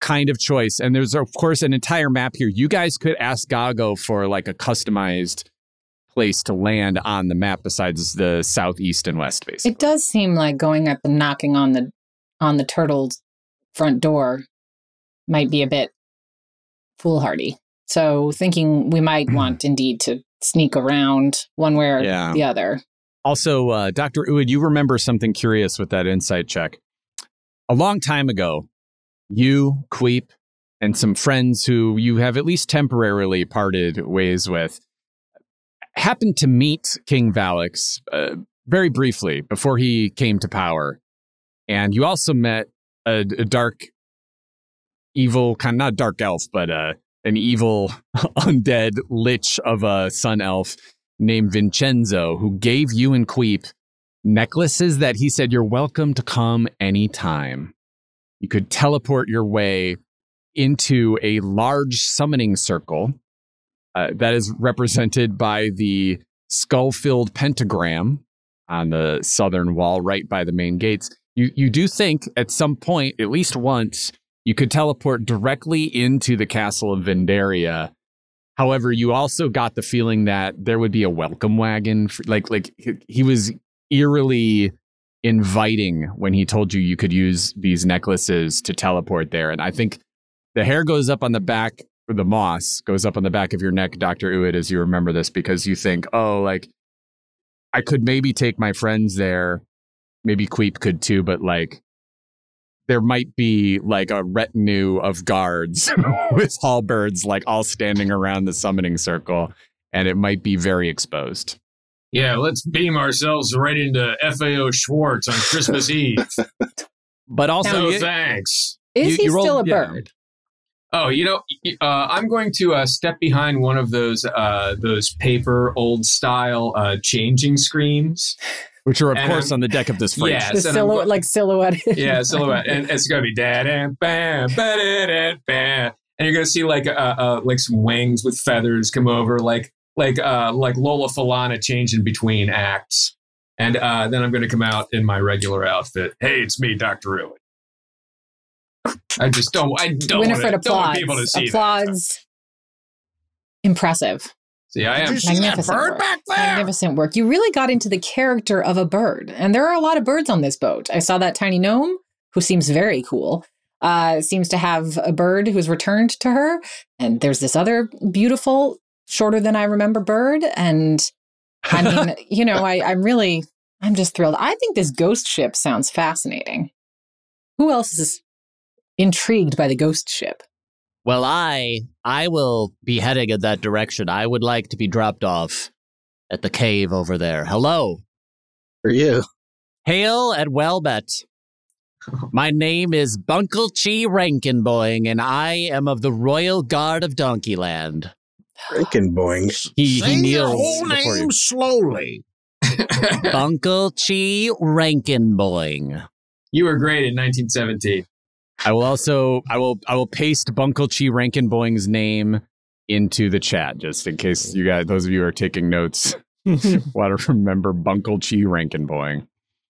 kind of choice. And there's, of course, an entire map here. You guys could ask Gago for like a customized place to land on the map besides the southeast and west, basically. It does seem like going up and knocking on the turtle's front door might be a bit foolhardy. So thinking we might want indeed to sneak around one way or the other. Also, Dr. Uid, you remember something curious with that insight check. A long time ago, you, Queep, and some friends who you have at least temporarily parted ways with happened to meet King Valix very briefly before he came to power. And you also met a dark, evil, kind of not dark elf, but an evil undead lich of a sun elf named Vincenzo, who gave you and Queep necklaces that he said, you're welcome to come anytime. You could teleport your way into a large summoning circle that is represented by the skull-filled pentagram on the southern wall right by the main gates. You do think at some point, at least once, you could teleport directly into the castle of Vendaria. However, you also got the feeling that there would be a welcome wagon. Like he was eerily inviting when he told you could use these necklaces to teleport there. And I think the hair goes up on the back, or the moss goes up on the back of your neck, Dr. Uid, as you remember this, because you think, oh, like, I could maybe take my friends there. Maybe Queep could too, but like, there might be like a retinue of guards with halberds, like all standing around the summoning circle, and it might be very exposed. Yeah, let's beam ourselves right into FAO Schwartz on Christmas Eve. But also, no thanks. Is he still a bird? Oh, I'm going to step behind one of those paper old style changing screens. Which are, of course, on the deck of this freight. Yes, the silhouette. Yeah, silhouette. And it's going to be da-da-bam, ba-da-da-bam. And you're going to see like some wings with feathers come over, like Lola Falana changing between acts. And then I'm going to come out in my regular outfit. Hey, it's me, Dr. Ruin. I Winifred don't want people to see applauds. that. Impressive. See, I am Magnificent bird work. back there. Magnificent work. You really got into the character of a bird. And there are a lot of birds on this boat. I saw that tiny gnome, who seems very cool. Seems to have a bird who's returned to her. And there's this other beautiful, shorter than I remember bird. And I mean, I'm just thrilled. I think this ghost ship sounds fascinating. Who else is intrigued by the ghost ship? Well, I will be heading in that direction. I would like to be dropped off at the cave over there. Hello. For you. Hail and well met. My name is Bunkle Chi Rankenboing, and I am of the Royal Guard of Donkeyland. Rankenboing. He kneels your whole before name you. slowly. Bunkle Chi Rankenboing. You were great in 1917. I will paste Bunkle Chi Rankenboing's name into the chat just in case you guys, those of you who are taking notes, want to remember Bunkle Chi Rankenboing.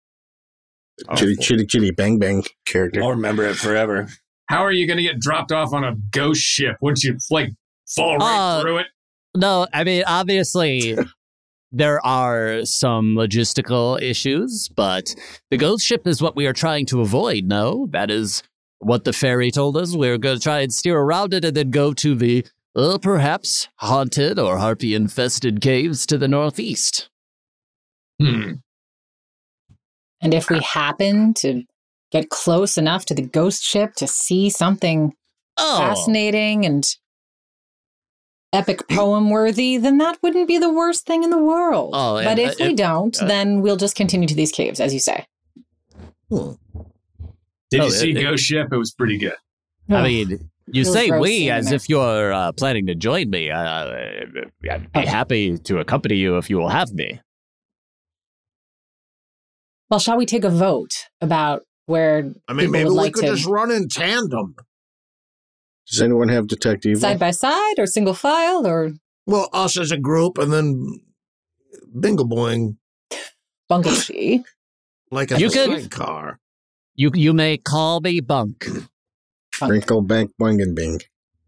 Chitty Bang Bang character. I'll remember it forever. How are you going to get dropped off on a ghost ship? Wouldn't you fall right through it? No, I mean, obviously, there are some logistical issues, but the ghost ship is what we are trying to avoid, no? That is what the fairy told us. We're going to try and steer around it and then go to the, perhaps, haunted or harpy-infested caves to the northeast. And if we happen to get close enough to the ghost ship to see something fascinating and epic poem worthy, then that wouldn't be the worst thing in the world. But if we don't, then we'll just continue to these caves, as you say. Did you see Ghost Ship? It was pretty good. I mean, you say we as if you're planning to join me. I'd be happy to accompany you if you will have me. Well, shall we take a vote about where maybe we could just run in tandem. Does anyone have detective? Side by side or single file or? Well, us as a group and then Bingo Boing. Bungle Chi. Like a sidecar. You may call me Bunk. Sprinkle bank boing and bing.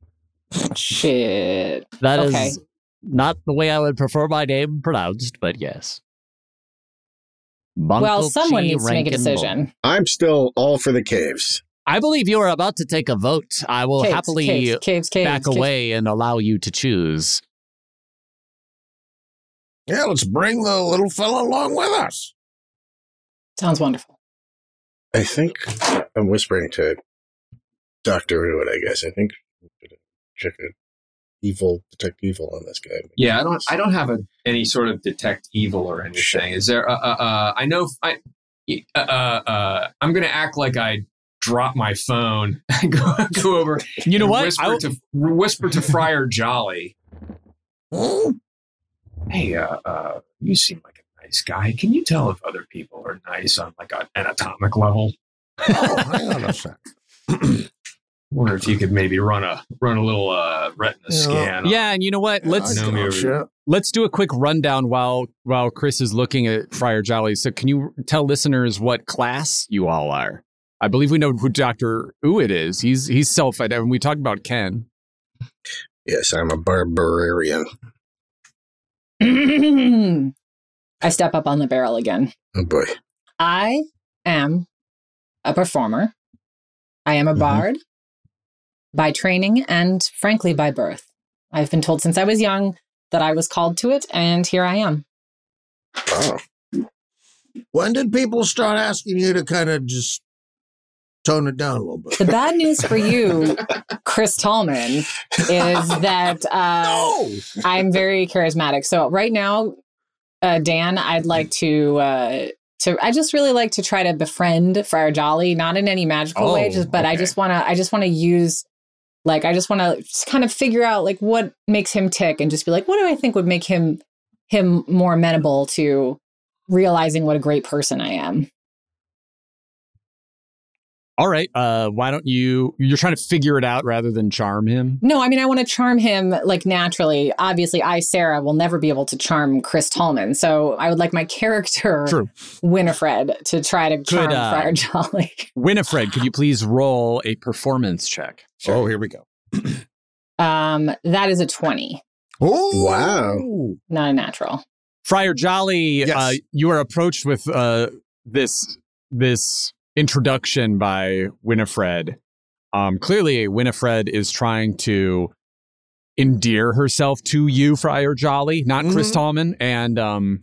Shit. That Okay. is not the way I would prefer my name pronounced, but yes. Well, someone Bunkelchi needs to make a Rankin decision. Bull. I'm still all for the caves. I believe you are about to take a vote. I will Caves, happily caves, back away and allow you to choose. Yeah, let's bring the little fella along with us. Sounds wonderful. I think I'm whispering to Dr. Ruin, I guess. I think I'm gonna check detect evil on this guy. Yeah, I don't have any sort of detect evil or anything. Is there? I know. I'm gonna act like I dropped my phone and go over. You know what? Whisper to Friar Jolly. Hey, you seem like a nice guy. Can you tell if other people are nice on like an atomic level? Oh, hang on a sec. Wonder if you could maybe run a little retina scan. Yeah, and you know what? Let's do a quick rundown while Chris is looking at Friar Jolly. So can you tell listeners what class you all are? I believe we know who Dr. Uid is. He's self-identified. We talked about Ken. Yes, I'm a barbarian. I step up on the barrel again. Oh boy. I am a performer. I am a bard by training and, frankly, by birth. I've been told since I was young that I was called to it, and here I am. Oh. When did people start asking you to kind of just tone it down a little bit? The bad news for you, Chris Tallman, is that I'm very charismatic. So right now, Dan, I'd like to I just really like to try to befriend Friar Jolly, not in any magical way, but I just want to use, like, I just want to kind of figure out like what makes him tick and just be like, what do I think would make him more amenable to realizing what a great person I am? All right. Why don't you're trying to figure it out rather than charm him? No, I mean, I want to charm him like naturally. Obviously, I, Sarah, will never be able to charm Chris Tallman. So I would like my character, Winifred, to try to charm Friar Jolly. Winifred, could you please roll a performance check? Sure. Oh, here we go. That is a 20. Oh, wow. Not a natural. Friar Jolly, Yes. You are approached with this introduction by Winifred. Clearly, Winifred is trying to endear herself to you, Friar Jolly, not Chris Tallman. And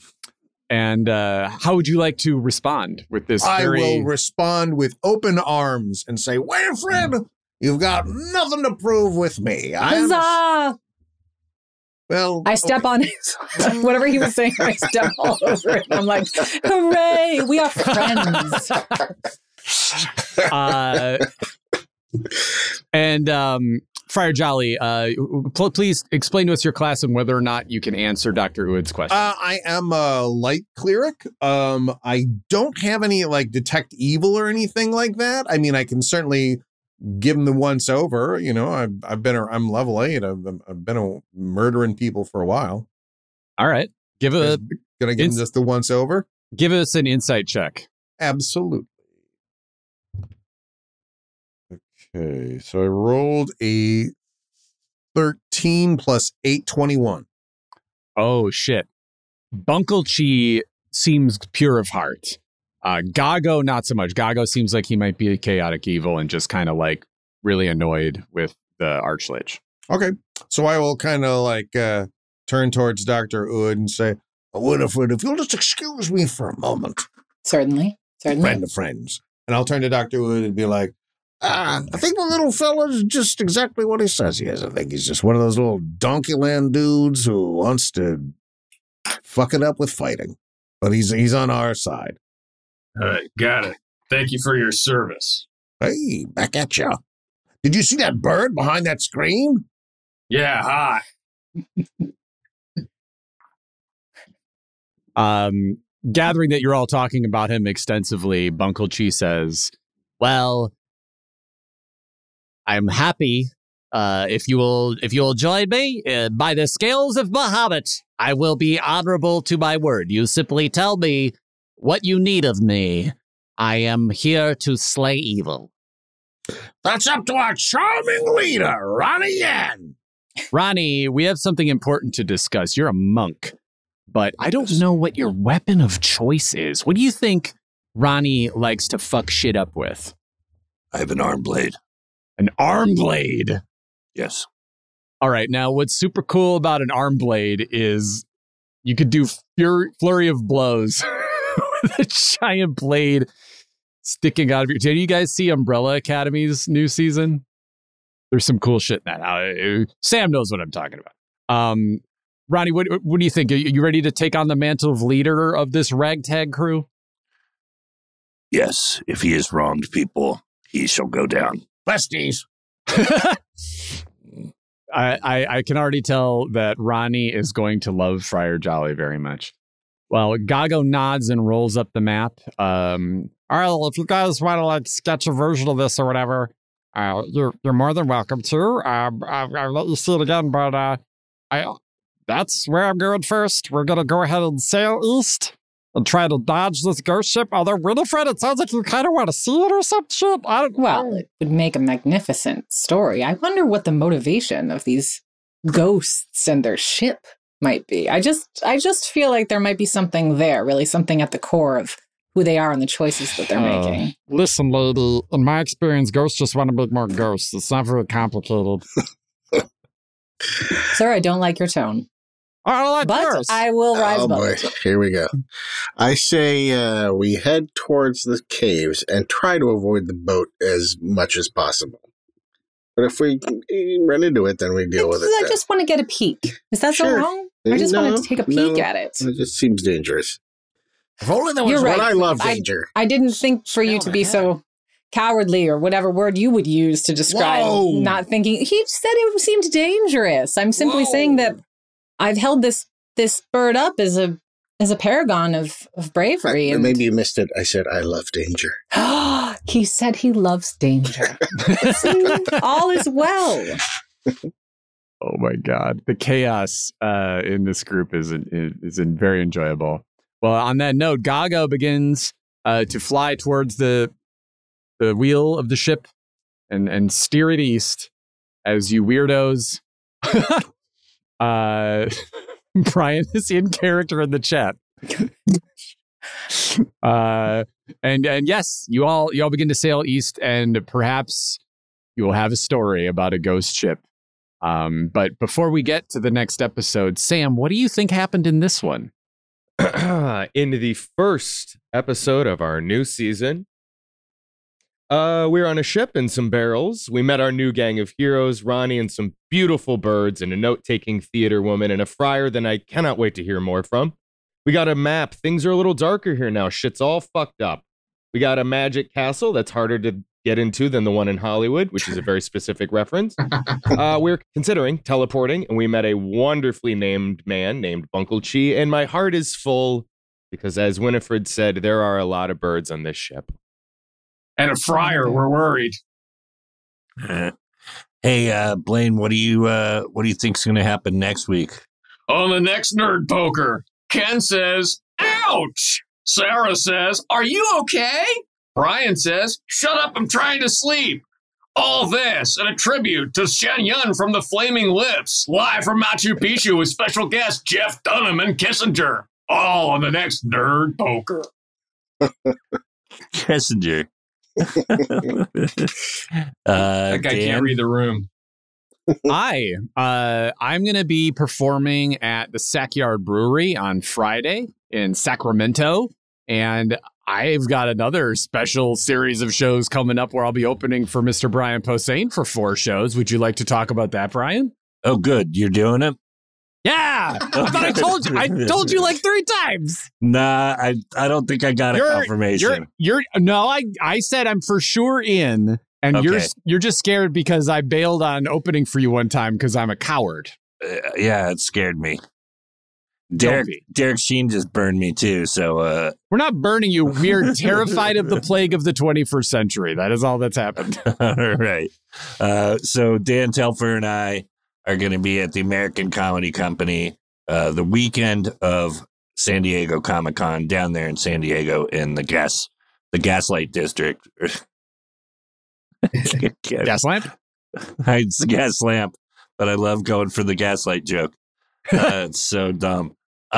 how would you like to respond with this? I will respond with open arms and say, Winifred, you've got nothing to prove with me. Huzzah! Well, I step on his, whatever he was saying, I step all over it. And I'm like, hooray, we are friends. Friar Jolly, please explain to us your class and whether or not you can answer Dr. Uid's question. I am a light cleric. I don't have any like detect evil or anything like that. I mean, I can certainly give him the once over. You know, I'm level 8. I've been murdering people for a while. All right, gonna give him just the once over. Give us an insight check. Absolutely. Okay, so I rolled a 13 plus 8, 21. Oh shit! Bunkelchi seems pure of heart. Gago, not so much. Gago seems like he might be a chaotic evil and just kind of like really annoyed with the Archlich. Okay. So I will kind of like turn towards Dr. Uid and say, Winifred, if you'll just excuse me for a moment. Certainly. Friend of friends. And I'll turn to Dr. Uid and be like, I think the little fella's just exactly what he says he is. I think he's just one of those little donkey land dudes who wants to fuck it up with fighting. But he's on our side. Got it. Thank you for your service. Hey, back at ya. Did you see that bird behind that screen? Yeah, hot. Gathering that you're all talking about him extensively, Bunkelchi says, well, I'm happy if you will join me by the scales of Bahamut. I will be honorable to my word. You simply tell me what you need of me. I am here to slay evil. That's up to our charming leader, Ronnie Yen. Ronnie, we have something important to discuss. You're a monk, but I don't know what your weapon of choice is. What do you think Ronnie likes to fuck shit up with? I have an arm blade. An arm blade? Yes. All right. Now, what's super cool about an arm blade is you could do flurry of blows with a giant blade sticking out of your... Did you guys see Umbrella Academy's new season? There's some cool shit in that. Sam knows what I'm talking about. Ronnie, what do you think? Are you ready to take on the mantle of leader of this ragtag crew? Yes. If he has wronged people, he shall go down. Besties. I can already tell that Ronnie is going to love Friar Jolly very much. Well, Gago nods and rolls up the map. All right, well, if you guys want to sketch a version of this or whatever, you're more than welcome to. I'll let you see it again, but that's where I'm going first. We're gonna go ahead and sail east and try to dodge this ghost ship. Although, Winifred, it sounds like you kind of want to see it or some shit. Well, it would make a magnificent story. I wonder what the motivation of these ghosts and their ship might be. I just feel like there might be something there, really something at the core of who they are and the choices that they're making. Listen, lady, in my experience, ghosts just want to make more ghosts. It's not very complicated. Sir, I don't like your tone. But I will rise above boy, it. here we go. I say we head towards the caves and try to avoid the boat as much as possible. But if we run into it, then we deal with it. I just want to get a peek. Is that so wrong? I just wanted to take a peek at it. It just seems dangerous. If only there was You're right. I love danger. I didn't think for you to be so cowardly or whatever word you would use to describe not thinking. He said it seemed dangerous. I'm simply saying that I've held this bird up as a paragon of bravery. And maybe you missed it. I said I love danger. He said he loves danger. See, all is well. Oh my God. The chaos in this group is very enjoyable. Well, on that note, Gago begins to fly towards the wheel of the ship and steer it east as you weirdos. Brian is in character in the chat. And yes, you all begin to sail east, and perhaps you will have a story about a ghost ship. But before we get to the next episode, Sam, what do you think happened in this one? In the first episode of our new season, we were on a ship and some barrels. We met our new gang of heroes, Ronnie and some beautiful birds and a note-taking theater woman and a friar that I cannot wait to hear more from. We got a map. Things are a little darker here now. Shit's all fucked up. We got a magic castle that's harder to get into than the one in Hollywood, which is a very specific reference. We're considering teleporting, and we met a wonderfully named man named Bunkle Chi, and my heart is full because, as Winifred said, there are a lot of birds on this ship. And a friar, we're worried. Hey, Blaine, what do you think's going to happen next week? On the next Nerd Poker, Ken says, "Ouch!" Sarah says, "Are you okay?" Brian says, "Shut up, I'm trying to sleep." All this and a tribute to Shen Yun from the Flaming Lips, live from Machu Picchu with special guests Jeff Dunham and Kissinger. All on the next Nerd Poker. Kissinger. That guy can't read the room. I'm going to be performing at the Sackyard Brewery on Friday in Sacramento, and I've got another special series of shows coming up where I'll be opening for Mr. Brian Posehn for 4 shows. Would you like to talk about that, Brian? Oh, good. You're doing it? Yeah. I thought I told you. I told you like 3 times. Nah, I don't think I got a confirmation. I said I'm for sure in, and Okay. you're just scared because I bailed on opening for you one time because I'm a coward. Yeah, it scared me. Derek Sheen just burned me too, so we're not burning you. We're terrified of the plague of the 21st century. That is all that's happened. All right. So Dan Telfer and I are going to be at the American Comedy Company the weekend of San Diego Comic-Con down there in San Diego in the Gaslight District. Gas lamp? It's a gas lamp, but I love going for the gaslight joke. It's so dumb.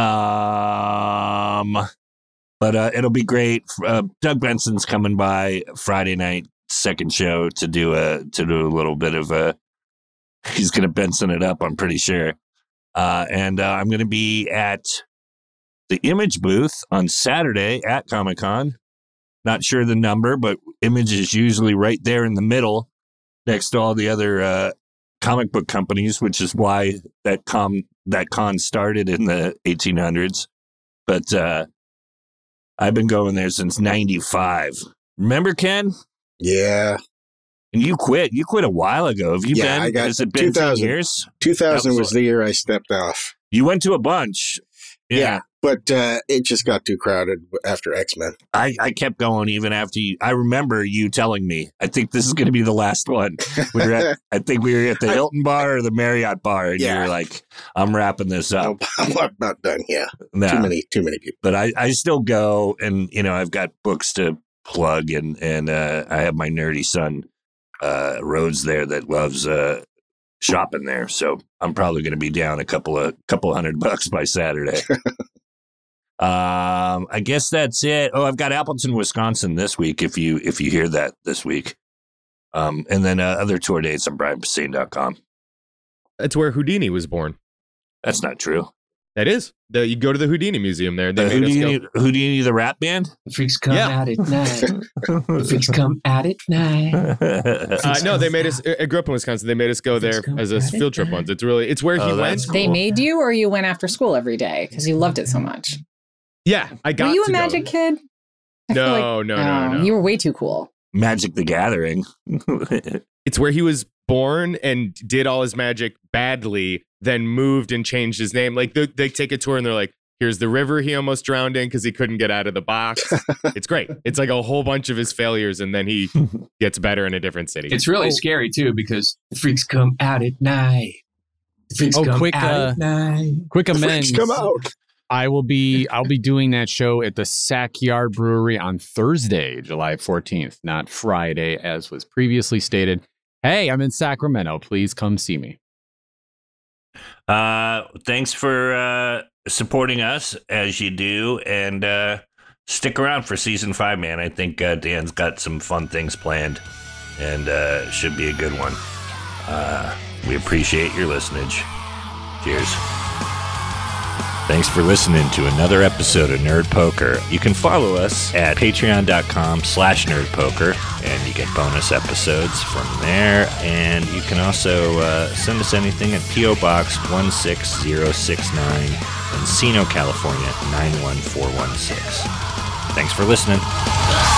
But it'll be great. Doug Benson's coming by Friday night, second show, to do a little bit of a. He's going to Benson it up, I'm pretty sure. And I'm going to be at the Image booth on Saturday at Comic-Con. Not sure the number, but Image is usually right there in the middle next to all the other comic book companies, which is why that con started in the 1800s. But I've been going there since 95. Remember, Ken? Yeah. And you quit. You quit a while ago. Have you been? I got, has it been 10 years? 2000 was the year I stepped off. You went to a bunch. Yeah, but it just got too crowded after X-Men. I kept going even after you. I remember you telling me, I think this is going to be the last one. I think we were at the Hilton bar or the Marriott bar, and you were like, I'm wrapping this up. I'm not done, yeah. No. Too many people. But I still go, and, I've got books to plug, and I have my nerdy son, Rhodes, there that loves shopping there, so I'm probably going to be down a couple $100 by Saturday. I guess that's it. Oh, I've got Appleton, Wisconsin this week. If you hear that this week, and then other tour dates on BrianPosehn.com. That's where Houdini was born. That's not true. That is. You go to the Houdini Museum there. Houdini the rap band? The freaks come out at night. The freaks come out at night. No, they made us. I grew up in Wisconsin. They made us go there as a field trip once. It's where he went. They made you, or you went after school every day because you loved it so much? Yeah, I got. Were you a Magic kid? No. You were way too cool. Magic the Gathering. It's where he was born and did all his magic badly, then moved and changed his name. Like they take a tour and they're like, here's the river he almost drowned in because he couldn't get out of the box. It's great. It's like a whole bunch of his failures, and then he gets better in a different city. It's really scary too, because the freaks come out at night. The freaks come out at night. Quick amends. The freaks come out. I'll be doing that show at the Sack Yard Brewery on Thursday, July 14th, not Friday, as was previously stated. Hey, I'm in Sacramento. Please come see me. Thanks for supporting us as you do, and stick around for season 5, man. I think Dan's got some fun things planned, and should be a good one. We appreciate your listenage. Cheers. Thanks for listening to another episode of Nerd Poker. You can follow us at patreon.com/nerdpoker, and you get bonus episodes from there. And you can also send us anything at P.O. Box 16069, Encino, California 91416. Thanks for listening.